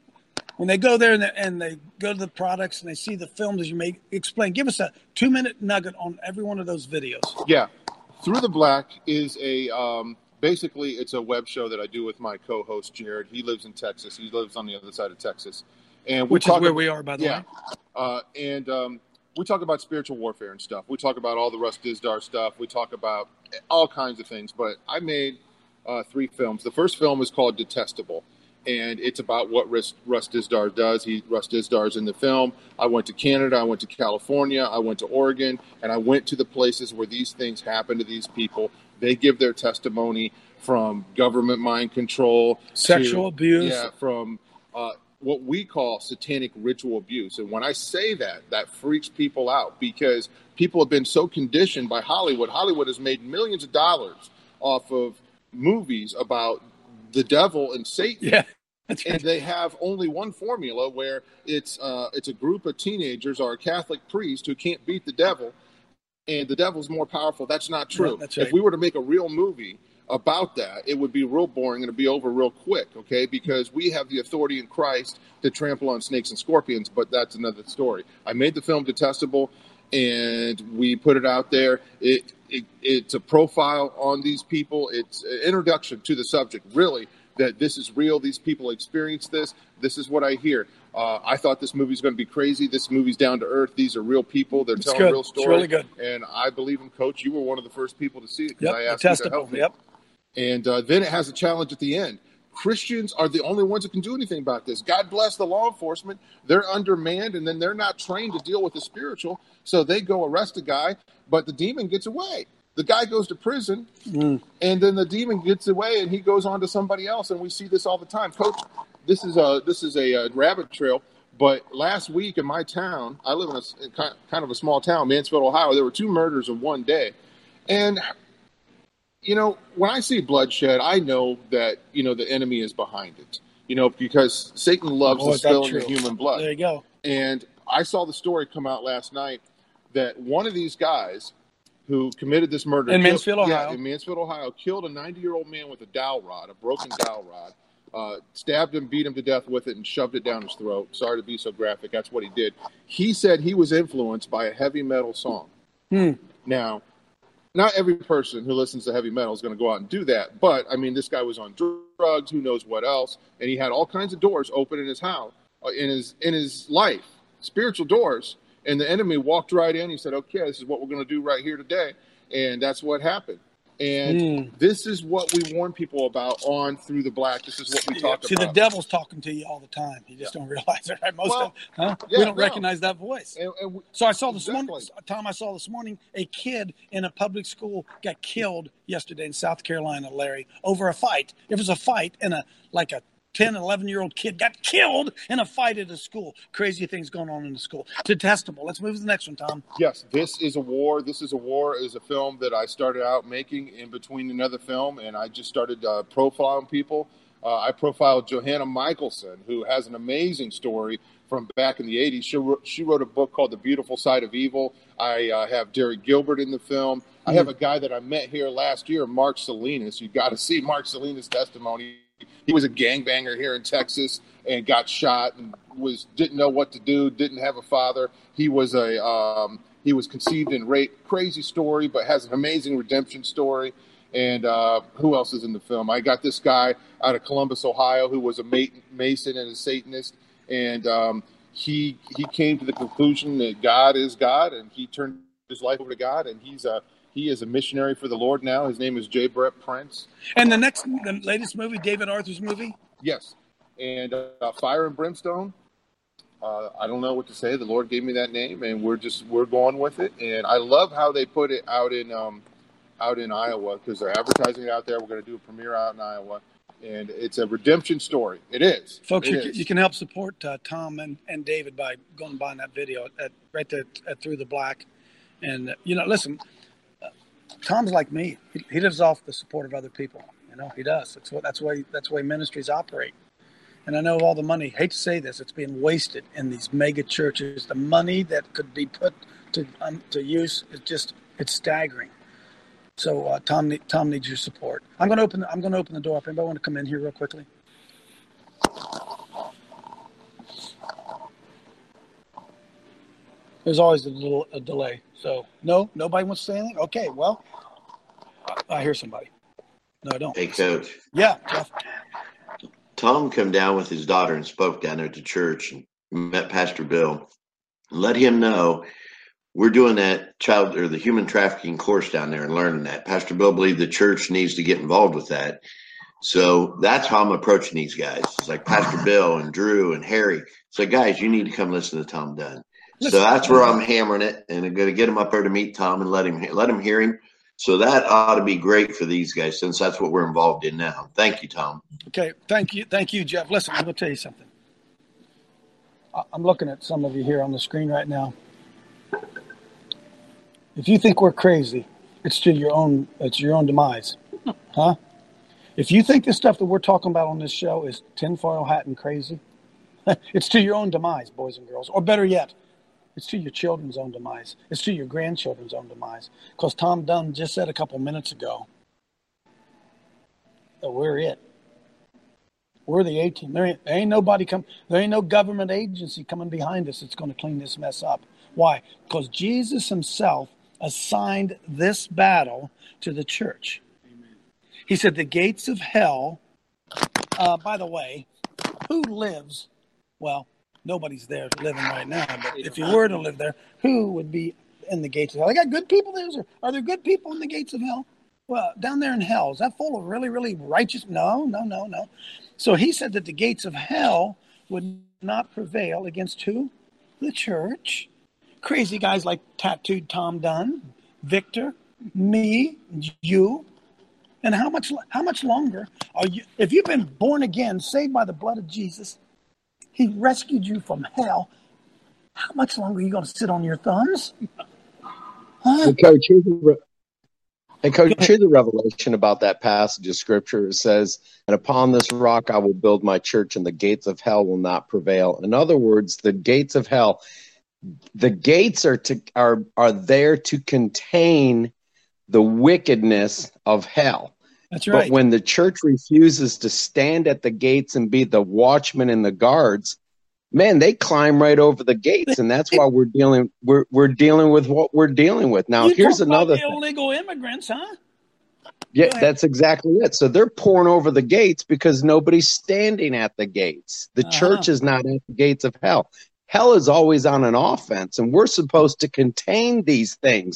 when they go there and they, and they go to the products and they see the films as you make, explain, give us a two minute nugget on every one of those videos. Yeah. Through the Black is a, um, basically it's a web show that I do with my co-host, Jared. He lives in Texas. He lives on the other side of Texas. And we Which is talk where ab- we are, by the yeah. way. Uh, and um, we talk about spiritual warfare and stuff. We talk about all the Russ Dizdar stuff. We talk about all kinds of things. But I made uh, three films. The first film is called Detestable. And it's about what Russ, Russ Dizdar does. He Russ Dizdar's in the film. I went to Canada. I went to California. I went to Oregon. And I went to the places where these things happen to these people. They give their testimony from government mind control. Sexual to, abuse. Yeah, from uh, what we call satanic ritual abuse. And when I say that, that freaks people out, because people have been so conditioned by Hollywood. Hollywood has made millions of dollars off of movies about the devil and Satan. Yeah. That's right. And they have only one formula where it's uh, it's a group of teenagers or a Catholic priest who can't beat the devil, and the devil's more powerful. That's not true. Yeah, that's right. If we were to make a real movie about that, it would be real boring and it'd be over real quick, okay? Because we have the authority in Christ to trample on snakes and scorpions, but that's another story. I made the film Detestable, and we put it out there. It, it It's a profile on these people. It's an introduction to the subject, really, that this is real. These people experience this. This is what I hear. Uh, I thought this movie's going to be crazy. This movie's down to earth. These are real people. They're It's telling good. real It's stories. really good. And I believe them, Coach. You were one of the first people to see it because Yep. I asked you to Detestable. help me. Yep. And uh, then it has a challenge at the end. Christians are the only ones that can do anything about this. God bless the law enforcement. They're undermanned, and then they're not trained to deal with the spiritual. So they go arrest a guy, but the demon gets away. The guy goes to prison, Mm. and then the demon gets away, and he goes on to somebody else. And we see this all the time. Coach, this is a this is a, a rabbit trail. But last week in my town, I live in a in kind of a small town, Mansfield, Ohio. There were two murders in one day, and you know, when I see bloodshed, I know that, you know, the enemy is behind it, you know, because Satan loves Boy, to is that spill in the true. human blood. There you go. And I saw the story come out last night that one of these guys who committed this murder In killed- Mansfield, Ohio. Yeah, in Mansfield, Ohio, killed a ninety-year-old man with a dowel rod, a broken dowel rod, uh, stabbed him, beat him to death with it, and shoved it down his throat. Sorry to be so graphic. That's what he did. He said he was influenced by a heavy metal song. Hmm. Now, not every person who listens to heavy metal is going to go out and do that. But, I mean, this guy was on drugs, who knows what else. And he had all kinds of doors open in his house, uh, in his in his life, spiritual doors. And the enemy walked right in. He said, okay, this is what we're going to do right here today. And that's what happened. And Mm. this is what we warn people about on Through the Black. This is what we talk See, about. the devil's talking to you all the time. You just Yeah. don't realize it, right? Most Well, of huh? yeah, we don't no. recognize that voice. And, and we, So I saw this exactly. morning, Tom, I saw this morning a kid in a public school got killed yesterday in South Carolina, Larry, over a fight. It was a fight, and a like a ten, eleven-year-old kid got killed in a fight at a school. Crazy things going on in the school. Detestable. Let's move to the next one, Tom. Yes, This is a War. This is a War is a film that I started out making in between another film, and I just started uh, profiling people. Uh, I profiled Johanna Michelson, who has an amazing story from back in the eighties. She wrote, she wrote a book called The Beautiful Side of Evil. I uh, have Derek Gilbert in the film. I have a guy that I met here last year, Mark Salinas. You got to see Mark Salinas' testimony. He was a gangbanger here in Texas and got shot and was didn't know what to do, didn't have a father. He was a um, he was conceived and raped. Crazy story, but has an amazing redemption story. And uh, who else is in the film? I got this guy out of Columbus, Ohio, who was a Mason and a Satanist, and um, he he came to the conclusion that God is God, and he turned his life over to God, and he's a He is a missionary for the Lord now. His name is J. Brett Prince. And the next, the latest movie, David Arthur's movie? Yes. And uh, Fire and Brimstone. Uh, I don't know what to say. The Lord gave me that name, and we're just we're going with it. And I love how they put it out in um, out in Iowa because they're advertising it out there. We're going to do a premiere out in Iowa, and it's a redemption story. It is, folks. It You, is. can, you can help support uh, Tom and, and David by going and buying that video at right there at Through the Black. And uh, you know, listen. Tom's like me. He, he lives off the support of other people. You know, he does. That's what. That's why. That's why ministries operate. And I know all the money. Hate to say this, it's being wasted in these mega churches. The money that could be put to um, to use is just it's staggering. So uh, Tom, Tom needs your support. I'm going to open. I'm going to open the door up. Anybody want to come in here real quickly? There's always a little a delay. So no, nobody wants to say anything. Okay, well, I hear somebody. No, I don't. Hey, Coach. Yeah, Jeff. Tom come down with his daughter and spoke down there at the church and met Pastor Bill. Let him know we're doing that child or the human trafficking course down there and learning that. Pastor Bill believed the church needs to get involved with that. So that's how I'm approaching these guys. It's like Pastor Bill and Drew and Harry. So guys, you need to come listen to Tom Dunn. So that's where I'm hammering it, and I'm going to get him up there to meet Tom and let him let him hear him. So that ought to be great for these guys, since that's what we're involved in now. Thank you, Tom. Okay, thank you, thank you, Jeff. Listen, I'm going to tell you something. I'm looking at some of you here on the screen right now. If you think we're crazy, it's to your own it's your own demise, huh? If you think the stuff that we're talking about on this show is tinfoil hat and crazy, it's to your own demise, boys and girls. Or better yet, it's to your children's own demise. It's to your grandchildren's own demise. Because Tom Dunn just said a couple minutes ago that we're it. We're the A-team. There ain't, there ain't nobody come. There ain't no government agency coming behind us that's going to clean this mess up. Why? Because Jesus himself assigned this battle to the church. Amen. He said the gates of hell, uh, by the way, who lives, well, nobody's there living right now, but if you were to live there, who would be in the gates of hell? I got good people there. Are there good people in the gates of hell? Well, down there in hell, is that full of really, really righteous? No, no, no, no. So he said that the gates of hell would not prevail against who? The church. Crazy guys like Tattooed Tom Dunn, Victor, me, you. And how much how much longer are you, if you've been born again, saved by the blood of Jesus, he rescued you from hell, how much longer are you going to sit on your thumbs? Huh? Hey, Coach, here's a, re- hey, Coach, here's a revelation about that passage of Scripture. It says, and upon this rock I will build my church, and the gates of hell will not prevail. In other words, the gates of hell, the gates are to are are there to contain the wickedness of hell. That's right. But when the church refuses to stand at the gates and be the watchmen and the guards, man, they climb right over the gates, and that's why we're dealing we're we're dealing with what we're dealing with now. You here's talk another about thing. illegal immigrants, huh? Yeah, that's exactly it. So they're pouring over the gates because nobody's standing at the gates. The Uh-huh. church is not at the gates of hell. Hell is always on an offense, and we're supposed to contain these things.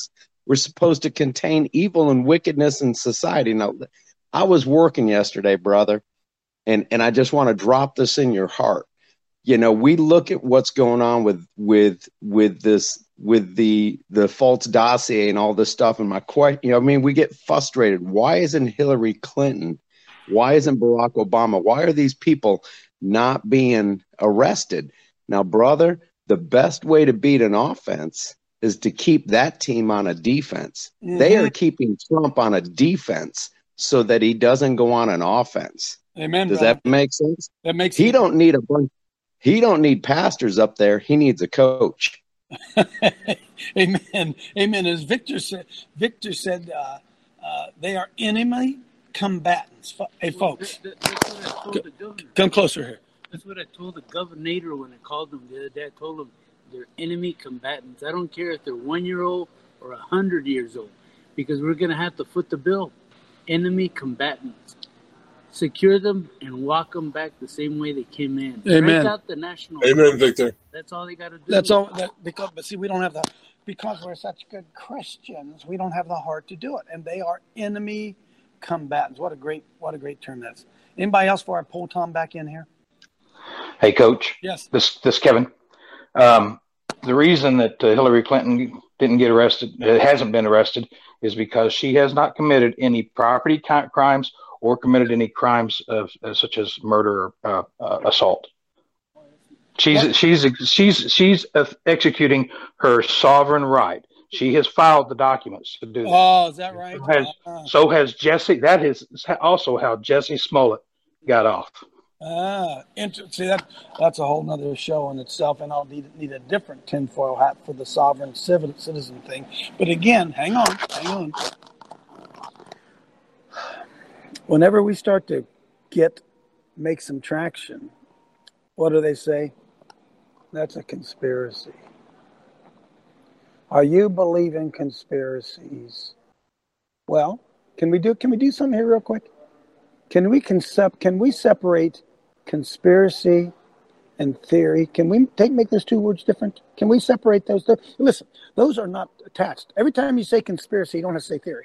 We're supposed to contain evil and wickedness in society. Now, I was working yesterday, brother, and, and I just want to drop this in your heart. You know, we look at what's going on with with with this with the the false dossier and all this stuff. And my question, you know, I mean, we get frustrated. Why isn't Hillary Clinton? Why isn't Barack Obama? Why are these people not being arrested? Now, brother, the best way to beat an offense is to keep that team on a defense. Mm-hmm. They are keeping Trump on a defense so that he doesn't go on an offense. Amen. Does brother. that make sense? That makes he sense. don't need a bunch. He don't need pastors up there. He needs a coach. Amen. Amen. As Victor said, Victor said, uh, uh, they are enemy combatants. Hey, folks, well, that, that, that's what I told the governor. Come closer here. That's what I told the governor when I called them the other day. I told them they're enemy combatants. I don't care if they're one year old or a hundred years old, because we're going to have to foot the bill. Enemy combatants. Secure them and walk them back the same way they came in. Amen. Break out the national. Amen, Victor. That's all they got to do. That's all. That, because, but see, we don't have the because we're such good Christians. We don't have the heart to do it, and they are enemy combatants. What a great, what a great term that is. Anybody else before I pull Tom back in here? Hey, Coach. Yes. This, this Kevin. Um, the reason that uh, Hillary Clinton didn't get arrested, uh, hasn't been arrested, is because she has not committed any property crimes or committed any crimes of uh, such as murder or uh, uh, assault. She's what? she's she's she's executing her sovereign right. She has filed the documents to do that. Oh, is that right? So has, uh, so has Jesse. That is also how Jesse Smollett got off. Ah, inter- see that that's a whole nother show in itself, and I'll need, need a different tinfoil hat for the sovereign civil, citizen thing. But again, hang on, hang on. Whenever we start to get make some traction, what do they say? That's a conspiracy. Are you believing conspiracies? Well, can we do can we do something here real quick? Can we concept can we separate conspiracy and theory? Can we take make those two words different? Can we separate those? Listen, those are not attached. Every time you say conspiracy, you don't have to say theory.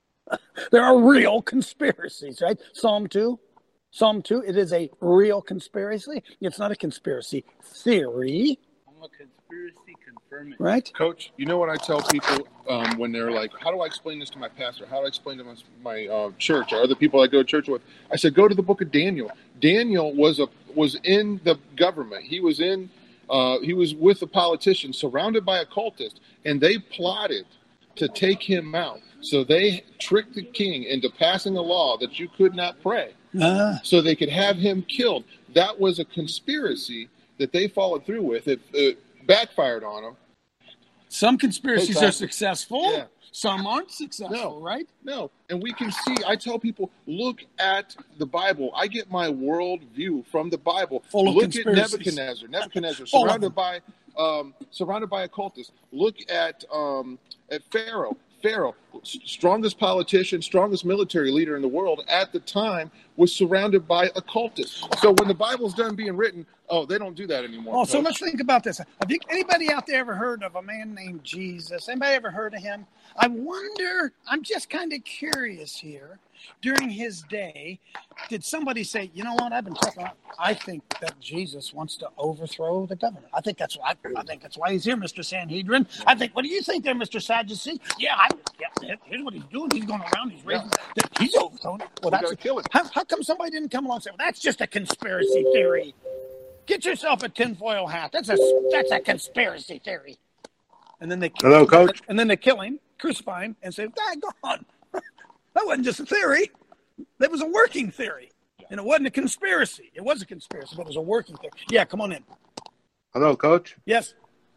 There are real conspiracies, right? Psalm two, Psalm two, it is a real conspiracy. It's not a conspiracy theory. I'm a conspiracy confirming. Right? Coach, you know what I tell people um, when they're like, how do I explain this to my pastor? How do I explain to my, my uh, church or other people I go to church with? I said, go to the book of Daniel. Daniel was a was in the government. He was in, uh, he was with the politicians, surrounded by occultists, and they plotted to take him out. So they tricked the king into passing a law that you could not pray, uh. so they could have him killed. That was a conspiracy that they followed through with. It, it backfired on them. Some conspiracies hey, are successful. Yeah. Some aren't successful, no, right? No. And we can see, I tell people, look at the Bible. I get my world view from the Bible. Full of look at Nebuchadnezzar. Nebuchadnezzar, surrounded by um, surrounded by occultists. Look at um, at Pharaoh. Pharaoh, strongest politician, strongest military leader in the world at the time, was surrounded by occultists. So when the Bible's done being written, oh, they don't do that anymore. Oh, so let's think about this. Have you, anybody out there ever heard of a man named Jesus? Anybody ever heard of him? I wonder, I'm just kind of curious here. During his day, did somebody say, you know what, I've been checking out, I think that Jesus wants to overthrow the government. I think that's why I think that's why he's here, Mister Sanhedrin. I think, what do you think there, Mister Sadducee? Yeah, I, yeah, here's what he's doing. He's going around, he's raising, yeah. he's overthrowing. Well, that's gotta kill him. How, how come somebody didn't come along and say, well, that's just a conspiracy theory? Get yourself a tinfoil hat. That's a that's a conspiracy theory. And then they hello, Coach. And then they kill him, crucify him, and say, "Daggone, that wasn't just a theory. That was a working theory, and it wasn't a conspiracy. It was a conspiracy, but it was a working theory." Yeah, come on in. Hello, Coach. Yes,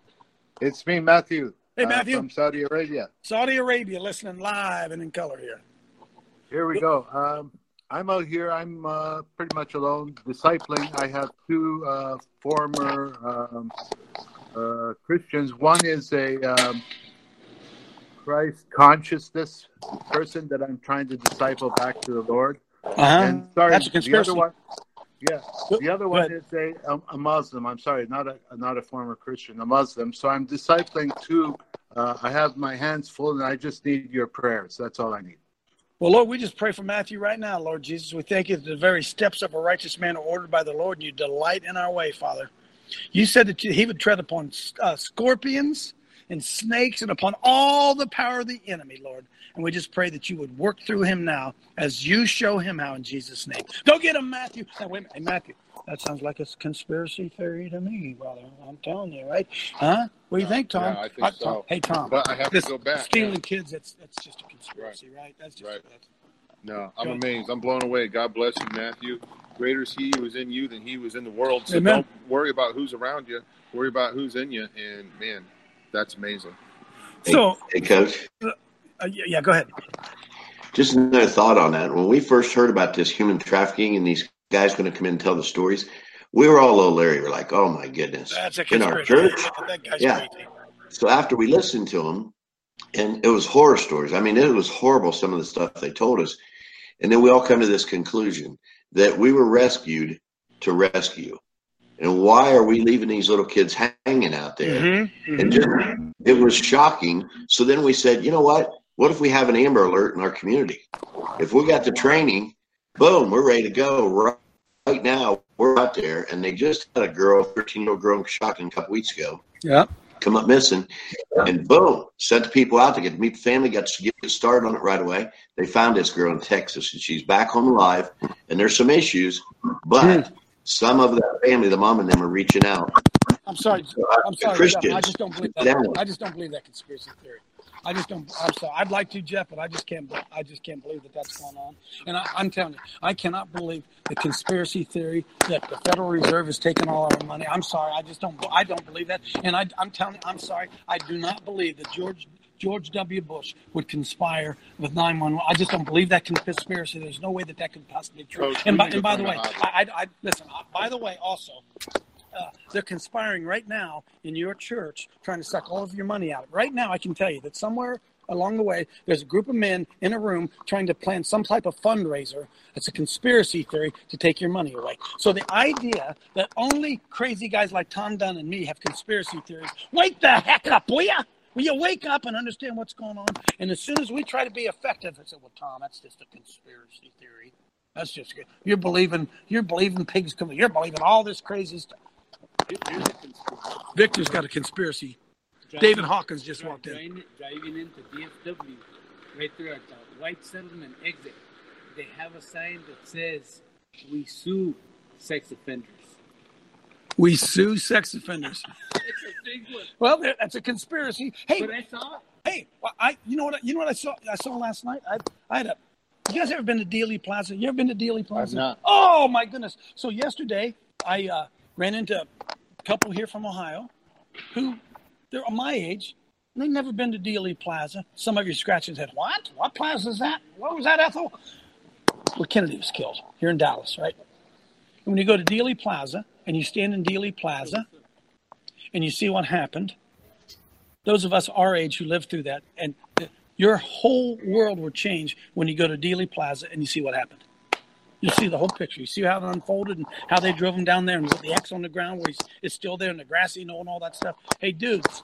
it's me, Matthew. Hey, Matthew, uh, from Saudi Arabia. Saudi Arabia, listening live and in color here. Here we go. Um, I'm out here. I'm uh, pretty much alone, discipling. I have two uh, former um, uh, Christians. One is a um, Christ consciousness person that I'm trying to disciple back to the Lord. Uh-huh. And sorry, That's a conspiracy. the other one, yeah, the other one is a, a a Muslim. I'm sorry, not a not a former Christian, a Muslim. So I'm discipling two uh, I have my hands full, and I just need your prayers. That's all I need. Well, Lord, we just pray for Matthew right now, Lord Jesus. We thank you that the very steps of a righteous man are ordered by the Lord, and you delight in our way, Father. You said that he would tread upon uh, scorpions and snakes and upon all the power of the enemy, Lord. And we just pray that you would work through him now as you show him how in Jesus' name. Go get him, Matthew. Now, wait a minute. Hey, Matthew, that sounds like a conspiracy theory to me, brother. I'm telling you, right? Huh? What do you think, Tom? Yeah, I think uh, so. Tom, hey, Tom. But I have this, to go back. Stealing yeah. kids, that's that's just a conspiracy, right? right? That's just right. That's, No, I'm Go. amazed. I'm blown away. God bless you, Matthew. Greater is he who is in you than he who is in the world. So Amen. Don't worry about who's around you. Worry about who's in you. And, man, that's amazing. So, hey, Coach. Uh, yeah, go ahead. Just another thought on that. When we first heard about this human trafficking and these guys going to come in and tell the stories, we were all a little leery. We're like, oh, my goodness. That's a in our conspiracy. church? That guy's Yeah. crazy. So after we listened to them, and it was horror stories. I mean, it was horrible, some of the stuff they told us. And then we all come to this conclusion that we were rescued to rescue. And why are we leaving these little kids hanging out there? Mm-hmm, mm-hmm. And just, it was shocking. So then we said, you know what? What if we have an Amber Alert in our community? If we got the training, boom, we're ready to go. Right, right now, we're out there. And they just had a girl, thirteen-year-old girl, shot a couple weeks ago. Yeah. Come up missing. And boom, sent the people out to get to meet the family, got to get started on it right away. They found this girl in Texas, and she's back home alive. And there's some issues, but some of that family, the mom and them, are reaching out. I'm sorry. I'm sorry, Christians. Jeff. I just don't believe that. I just don't believe that conspiracy theory. I just don't. I'm sorry. I'd like to, Jeff, but I just can't. I just can't believe that that's going on. And I, I'm telling you, I cannot believe the conspiracy theory that the Federal Reserve is taking all our money. I'm sorry. I just don't. I don't believe that. And I, I'm telling you, I'm sorry. I do not believe that George George W. Bush would conspire with nine one one. I just don't believe that conspiracy. There's no way that that could possibly be true. Coach, and by, we and by the way, find I, I, I listen. By the way, also. Uh, they're conspiring right now in your church, trying to suck all of your money out. Right now, I can tell you that somewhere along the way, there's a group of men in a room trying to plan some type of fundraiser. It's a conspiracy theory to take your money away. So the idea that only crazy guys like Tom Dunn and me have conspiracy theories, wake the heck up, will ya? Will you wake up and understand what's going on? And as soon as we try to be effective, I said, well, Tom, that's just a conspiracy theory. That's just good. You're believing, you're believing pigs coming. You're believing all this crazy stuff. Victor's got a conspiracy. Driving, David Hawkins just driving, walked in. Driving into D F W, right there at the White Settlement exit, they have a sign that says, we sue sex offenders. We sue sex offenders. It's a big one. Well, that's a conspiracy. Hey, but I saw it. Hey, I you know what you know what I saw I saw last night? I I had a you guys ever been to Dealey Plaza? You ever been to Dealey Plaza? I've not. Oh my goodness. So yesterday I uh, ran into a couple here from Ohio who they're my age. And they've never been to Dealey Plaza. Some of you scratching their head. What? What plaza is that? What was that, Ethel? Where Kennedy was killed here in Dallas, right? And when you go to Dealey Plaza and you stand in Dealey Plaza and you see what happened, those of us our age who lived through that, and your whole world will change when you go to Dealey Plaza and you see what happened. You see the whole picture. You see how it unfolded and how they drove him down there and with the X on the ground where he's it's still there and the grassy knoll and all that stuff. Hey, dudes,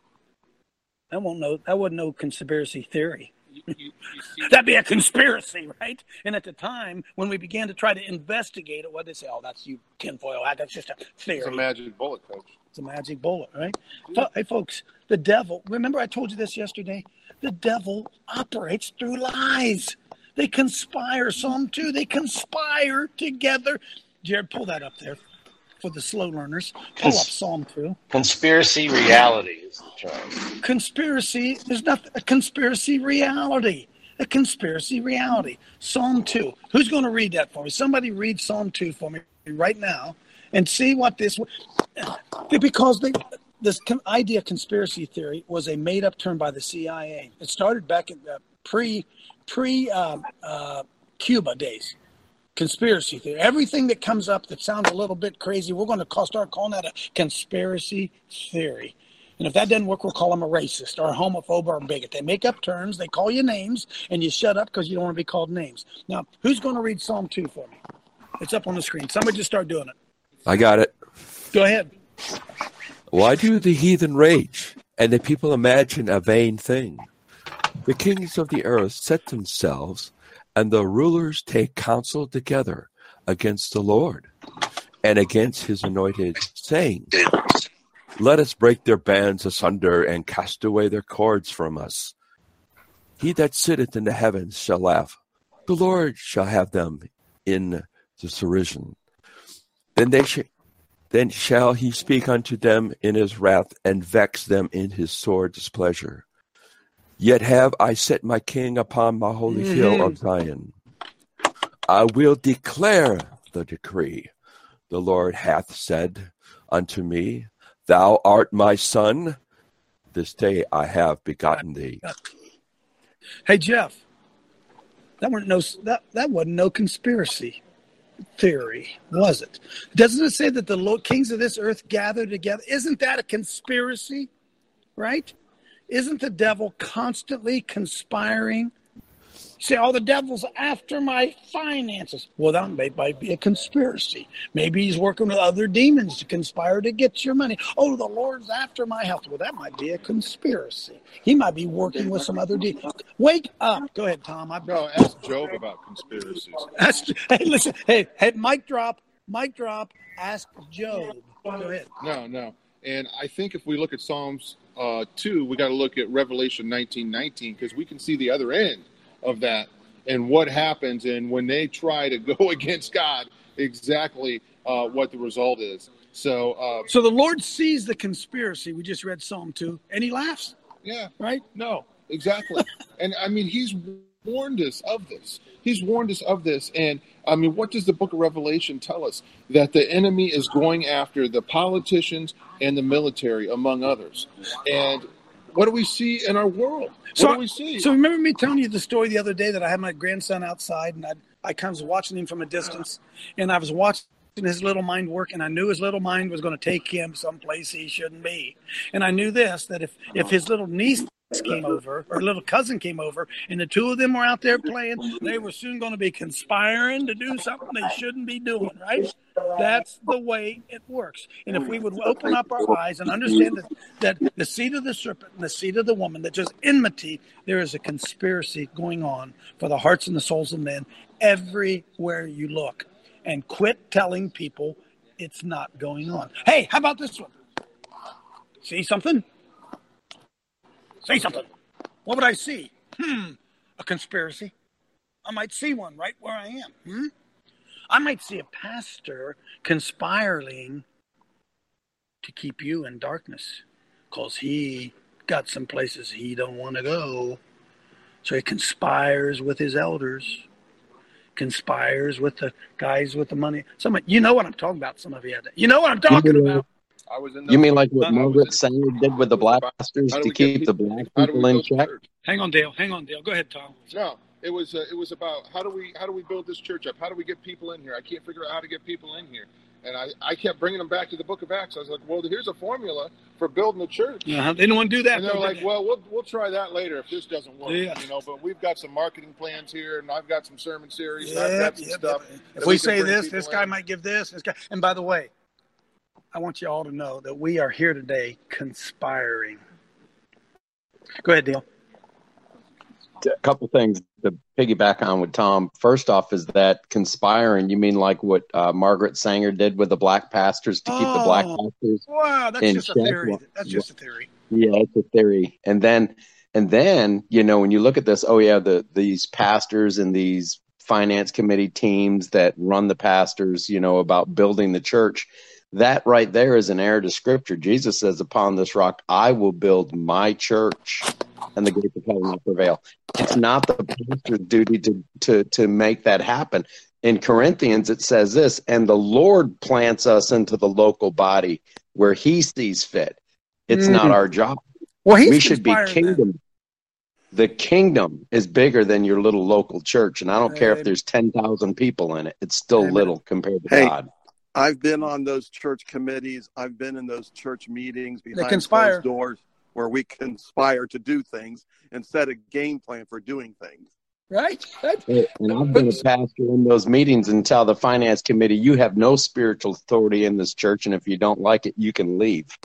that won't know. That wasn't no conspiracy theory. You, you, you That'd be a conspiracy, right? And at the time when we began to try to investigate it, what they say? Oh, that's you tinfoil hat. That's just a theory. It's a magic bullet, Coach. It's a magic bullet, right? Yeah. Hey, folks, the devil. Remember, I told you this yesterday. The devil operates through lies. They conspire. Psalm two, they conspire together. Jared, pull that up there for the slow learners. Pull Cons- up Psalm two. Conspiracy reality is the term. Conspiracy, there's nothing, a conspiracy reality. A conspiracy reality. Psalm two. Who's going to read that for me? Somebody read Psalm two for me right now and see what this, because they, this idea of conspiracy theory was a made-up term by the C I A. It started back in the pre, pre um, uh, Cuba days. Conspiracy theory. Everything that comes up that sounds a little bit crazy, we're going to start calling that a conspiracy theory. And if that doesn't work, we'll call them a racist or a homophobe or a bigot. They make up terms, they call you names, and you shut up because you don't want to be called names. Now, who's going to read Psalm two for me? It's up on the screen. Somebody just start doing it. I got it. Go ahead. Why do the heathen rage and the people imagine a vain thing. The kings of the earth set themselves, and the rulers take counsel together against the Lord and against his anointed, saying, let us break their bands asunder and cast away their cords from us. He that sitteth in the heavens shall laugh. The Lord shall have them in the derision. Then they sh- then shall he speak unto them in his wrath, and vex them in his sore displeasure. Yet have I set my king upon my holy mm-hmm. hill of Zion. I will declare the decree. The Lord hath said unto me, thou art my son. This day I have begotten thee. Hey, Jeff, that weren't no that, that wasn't no conspiracy theory, was it? Doesn't it say that the kings of this earth gathered together? Isn't that a conspiracy, right? Isn't the devil constantly conspiring? Say, oh, the devil's after my finances. Well, that may, might be a conspiracy. Maybe he's working with other demons to conspire to get your money. Oh, the Lord's after my health. Well, that might be a conspiracy. He might be working with some other demons. Wake up. Go ahead, Tom. I've... No, ask Job about conspiracies. Ask, hey, listen. Hey, hey, mic drop. Mic drop. Ask Job. Go ahead. No, no. And I think if we look at Psalms uh, two, we got to look at Revelation nineteen nineteen, because we can see the other end of that and what happens, and when they try to go against God, exactly uh, what the result is. So, uh, so the Lord sees the conspiracy. We just read Psalm two, and He laughs. Yeah, right. No, exactly. And I mean, He's warned us of this. He's warned us of this. And I mean, what does the Book of Revelation tell us? That the enemy is going after the politicians and the military, among others. And what do we see in our world? What so, do we see? So remember me telling you the story the other day that I had my grandson outside, and I I kind of was watching him from a distance, and I was watching his little mind work, and I knew his little mind was going to take him someplace he shouldn't be. And I knew this, that if, if his little niece came over, or little cousin came over, and the two of them were out there playing, they were soon going to be conspiring to do something they shouldn't be doing, right? That's the way it works. And if we would open up our eyes and understand that, that the seed of the serpent and the seed of the woman, that just enmity, there is a conspiracy going on for the hearts and the souls of men everywhere you look. And quit telling people it's not going on. Hey, how about this one? See something? Say something. What would I see? Hmm, a conspiracy. I might see one right where I am. Hmm? I might see a pastor conspiring to keep you in darkness because he got some places he don't want to go. So he conspires with his elders, conspires with the guys with the money. Some, you know what I'm talking about. Some of you had that. You know what I'm talking you about. I was in you mean like what Margaret Sanger did with the black pastors to keep the black people in check? Hang on, Dale. Hang on, Dale. Go ahead, Tom. No, it was uh, it was about how do we how do we build this church up? How do we get people in here? I can't figure out how to get people in here. And I, I kept bringing them back to the Book of Acts. I was like, well, here's a formula for building a church. Yeah, they don't want to do that. And they're like, well, well, we'll try that later if this doesn't work. Yeah. You know, but we've got some marketing plans here, and I've got some sermon series, and Yep, I've got some yep, stuff. yep. If we say this, this guy in. might give this, this guy. And by the way, I want you all to know that we are here today conspiring. Go ahead, Dale. A couple things to piggyback on with Tom. First off, is that conspiring? You mean like what uh, Margaret Sanger did with the black pastors to oh, keep the black pastors? Wow, that's just check? a theory. That's just a theory. Yeah, it's a theory. And then, and then, you know, when you look at this, oh yeah, the these pastors and these finance committee teams that run the pastors, you know, about building the church. That right there is an error to Scripture. Jesus says, upon this rock, I will build my church, and the gates of hell will not prevail. It's not the pastor's duty to, to, to make that happen. In Corinthians, it says this, and the Lord plants us into the local body where he sees fit. It's mm. not our job. Well, he's we should be kingdom. Them. The kingdom is bigger than your little local church, and I don't hey, care if there's ten thousand people in it. It's still hey, little compared to hey. God. I've been on those church committees. I've been in those church meetings behind closed doors where we conspire to do things and set a game plan for doing things. Right? right. And I've been a pastor in those meetings and tell the finance committee, you have no spiritual authority in this church, and if you don't like it, you can leave.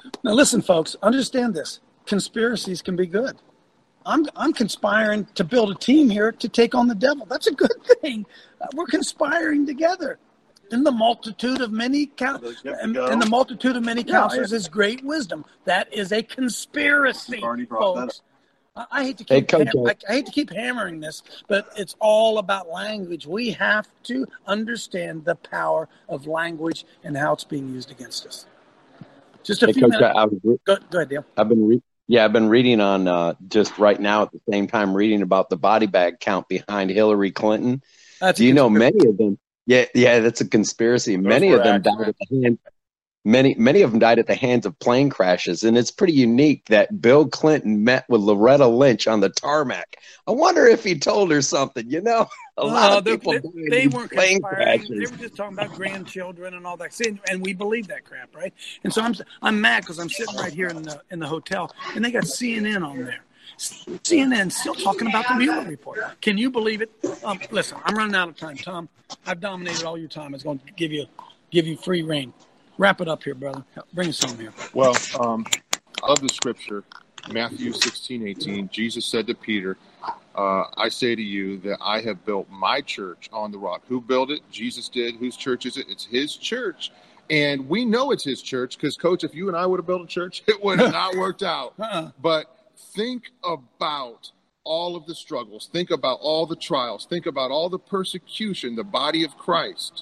Now, listen, folks, understand this. Conspiracies can be good. I'm I'm conspiring to build a team here to take on the devil. That's a good thing. Uh, we're conspiring together. In the multitude of many counselors, in the multitude of many counselors is great wisdom. That is a conspiracy, folks. I, I hate to keep hey, ham- I, I hate to keep hammering this, but it's all about language. We have to understand the power of language and how it's being used against us. Just a hey, few Coach, minutes. I was re- Go, go ahead, Dale. I've been re- yeah, I've been reading on uh, just right now at the same time reading about the body bag count behind Hillary Clinton. That's Do you know many of them? Yeah, yeah, that's a conspiracy. Those many were of them accurate. died at the hand. Many, many of them died at the hands of plane crashes, and it's pretty unique that Bill Clinton met with Loretta Lynch on the tarmac. I wonder if he told her something. You know, a Oh, lot of they, people they, die in they these weren't plane conspiring. crashes. They were just talking about grandchildren and all that. See, and we believe that crap, right? And so I'm I'm mad because I'm sitting right here in the in the hotel, and they got C N N on there. C N N still talking about the Mueller report. Can you believe it? Um, listen, I'm running out of time, Tom. I've dominated all your time. I was going to give you give you free reign. Wrap it up here, brother. Bring us home here. Well, um, I love the scripture, Matthew sixteen eighteen. Jesus said to Peter, uh, I say to you that I have built my church on the rock. Who built it? Jesus did. Whose church is it? It's his church. And we know it's his church because, Coach, if you and I would have built a church, it would have not worked out. Uh-uh. But think about all of the struggles. Think about all the trials. Think about all the persecution the body of Christ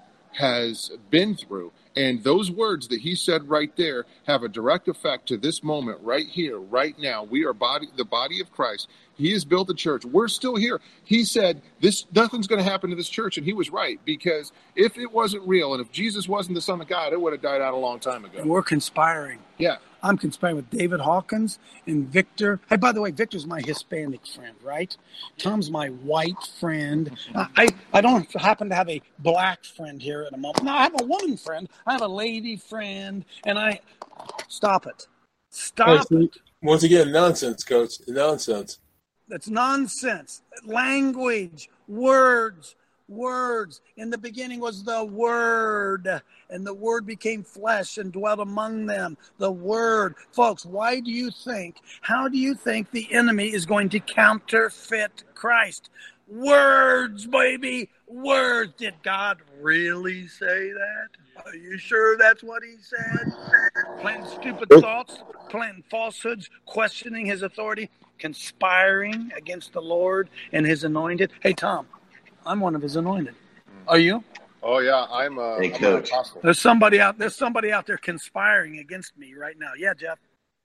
has been through. And those words that he said right there have a direct effect to this moment right here, right now. We are body, the body of Christ. He has built a church. We're still here. He said this, nothing's going to happen to this church. And he was right, because if it wasn't real and if Jesus wasn't the Son of God, it would have died out a long time ago. And we're conspiring. Yeah. I'm conspiring with David Hawkins and Victor. Hey, by the way, Victor's my Hispanic friend, right? Tom's my white friend. I, I don't happen to have a black friend here at the moment. No, I have a woman friend. I have a lady friend. And I... Stop it. Stop Hey, it. Once again, nonsense, Coach. Nonsense. That's nonsense. Language, words, words. In the beginning was the Word, and the Word became flesh and dwelt among them. The Word. Folks, why do you think, how do you think the enemy is going to counterfeit Christ? Words, baby, words. Did God really say that? Are you sure that's what he said? Planting stupid thoughts, planting falsehoods, questioning his authority, conspiring against the Lord and his anointed. Hey, Tom, I'm one of his anointed. Are you? Oh, yeah. I'm, uh, Hey, I'm Coach. an apostle. There's somebody out there's somebody out there conspiring against me right now. Yeah, Jeff.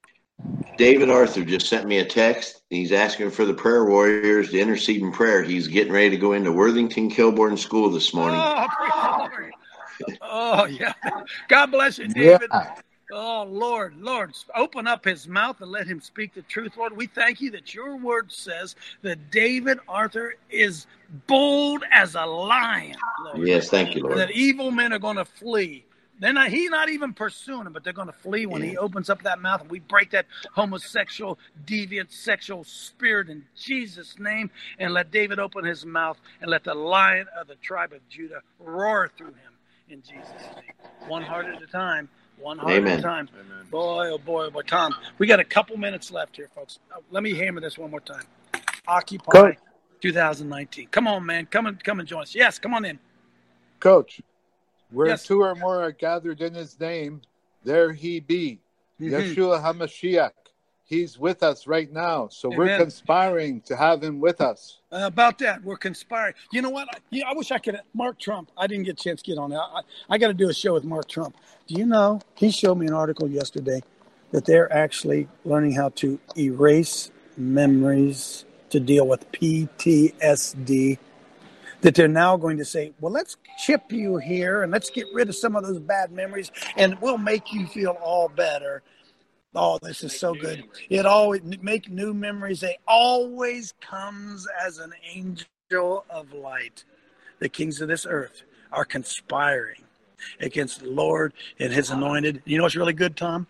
David Arthur just sent me a text. He's asking for the prayer warriors to intercede in prayer. He's getting ready to go into Worthington Kilbourne School this morning. Oh, praise the Lord. Oh, yeah. God bless you, David. Yeah. Oh, Lord, Lord, open up his mouth and let him speak the truth, Lord. We thank you that your word says that David Arthur is bold as a lion, Lord. Yes, thank you, And Lord. that evil men are going to flee. They're not, he's not even pursuing them, but they're going to flee when he opens up that mouth, and we break that homosexual, deviant, sexual spirit in Jesus' name, and let David open his mouth and let the lion of the tribe of Judah roar through him in Jesus' name. One heart at a time. One heart Amen. at a time. Boy, oh boy, oh boy. Tom, we got a couple minutes left here, folks. Uh, Let me hammer this one more time. Occupy Coach. twenty nineteen. Come on, man. Come and come and join us. Yes, come on in. Coach, where Yes. two or more are gathered in his name, there he be. Mhm. Yeshua HaMashiach. He's with us right now. So we're Amen. conspiring to have him with us. Uh, about that, we're conspiring. You know what? I, yeah, I wish I could. Mark Trump. I didn't get a chance to get on that. I, I got to do a show with Mark Trump. Do you know? He showed me an article yesterday that they're actually learning how to erase memories to deal with P T S D. That they're now going to say, well, let's chip you here and let's get rid of some of those bad memories, and we'll make you feel all better. Oh, this is so good. It always make new memories. They always comes as an angel of light. The kings of this earth are conspiring against the Lord and his anointed. You know what's really good, Tom?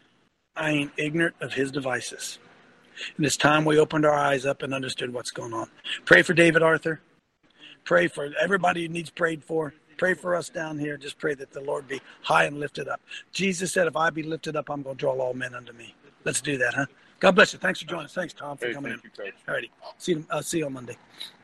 I ain't ignorant of his devices. And it's time we opened our eyes up and understood what's going on. Pray for David Arthur. Pray for everybody who needs prayed for. Pray for us down here. Just pray that the Lord be high and lifted up. Jesus said, if I be lifted up, I'm going to draw all men unto me. Let's do that, huh? God bless you. Thanks for joining us. Thanks, Tom, for hey, coming thank in. You, Coach. All righty. See you, uh, see you on Monday.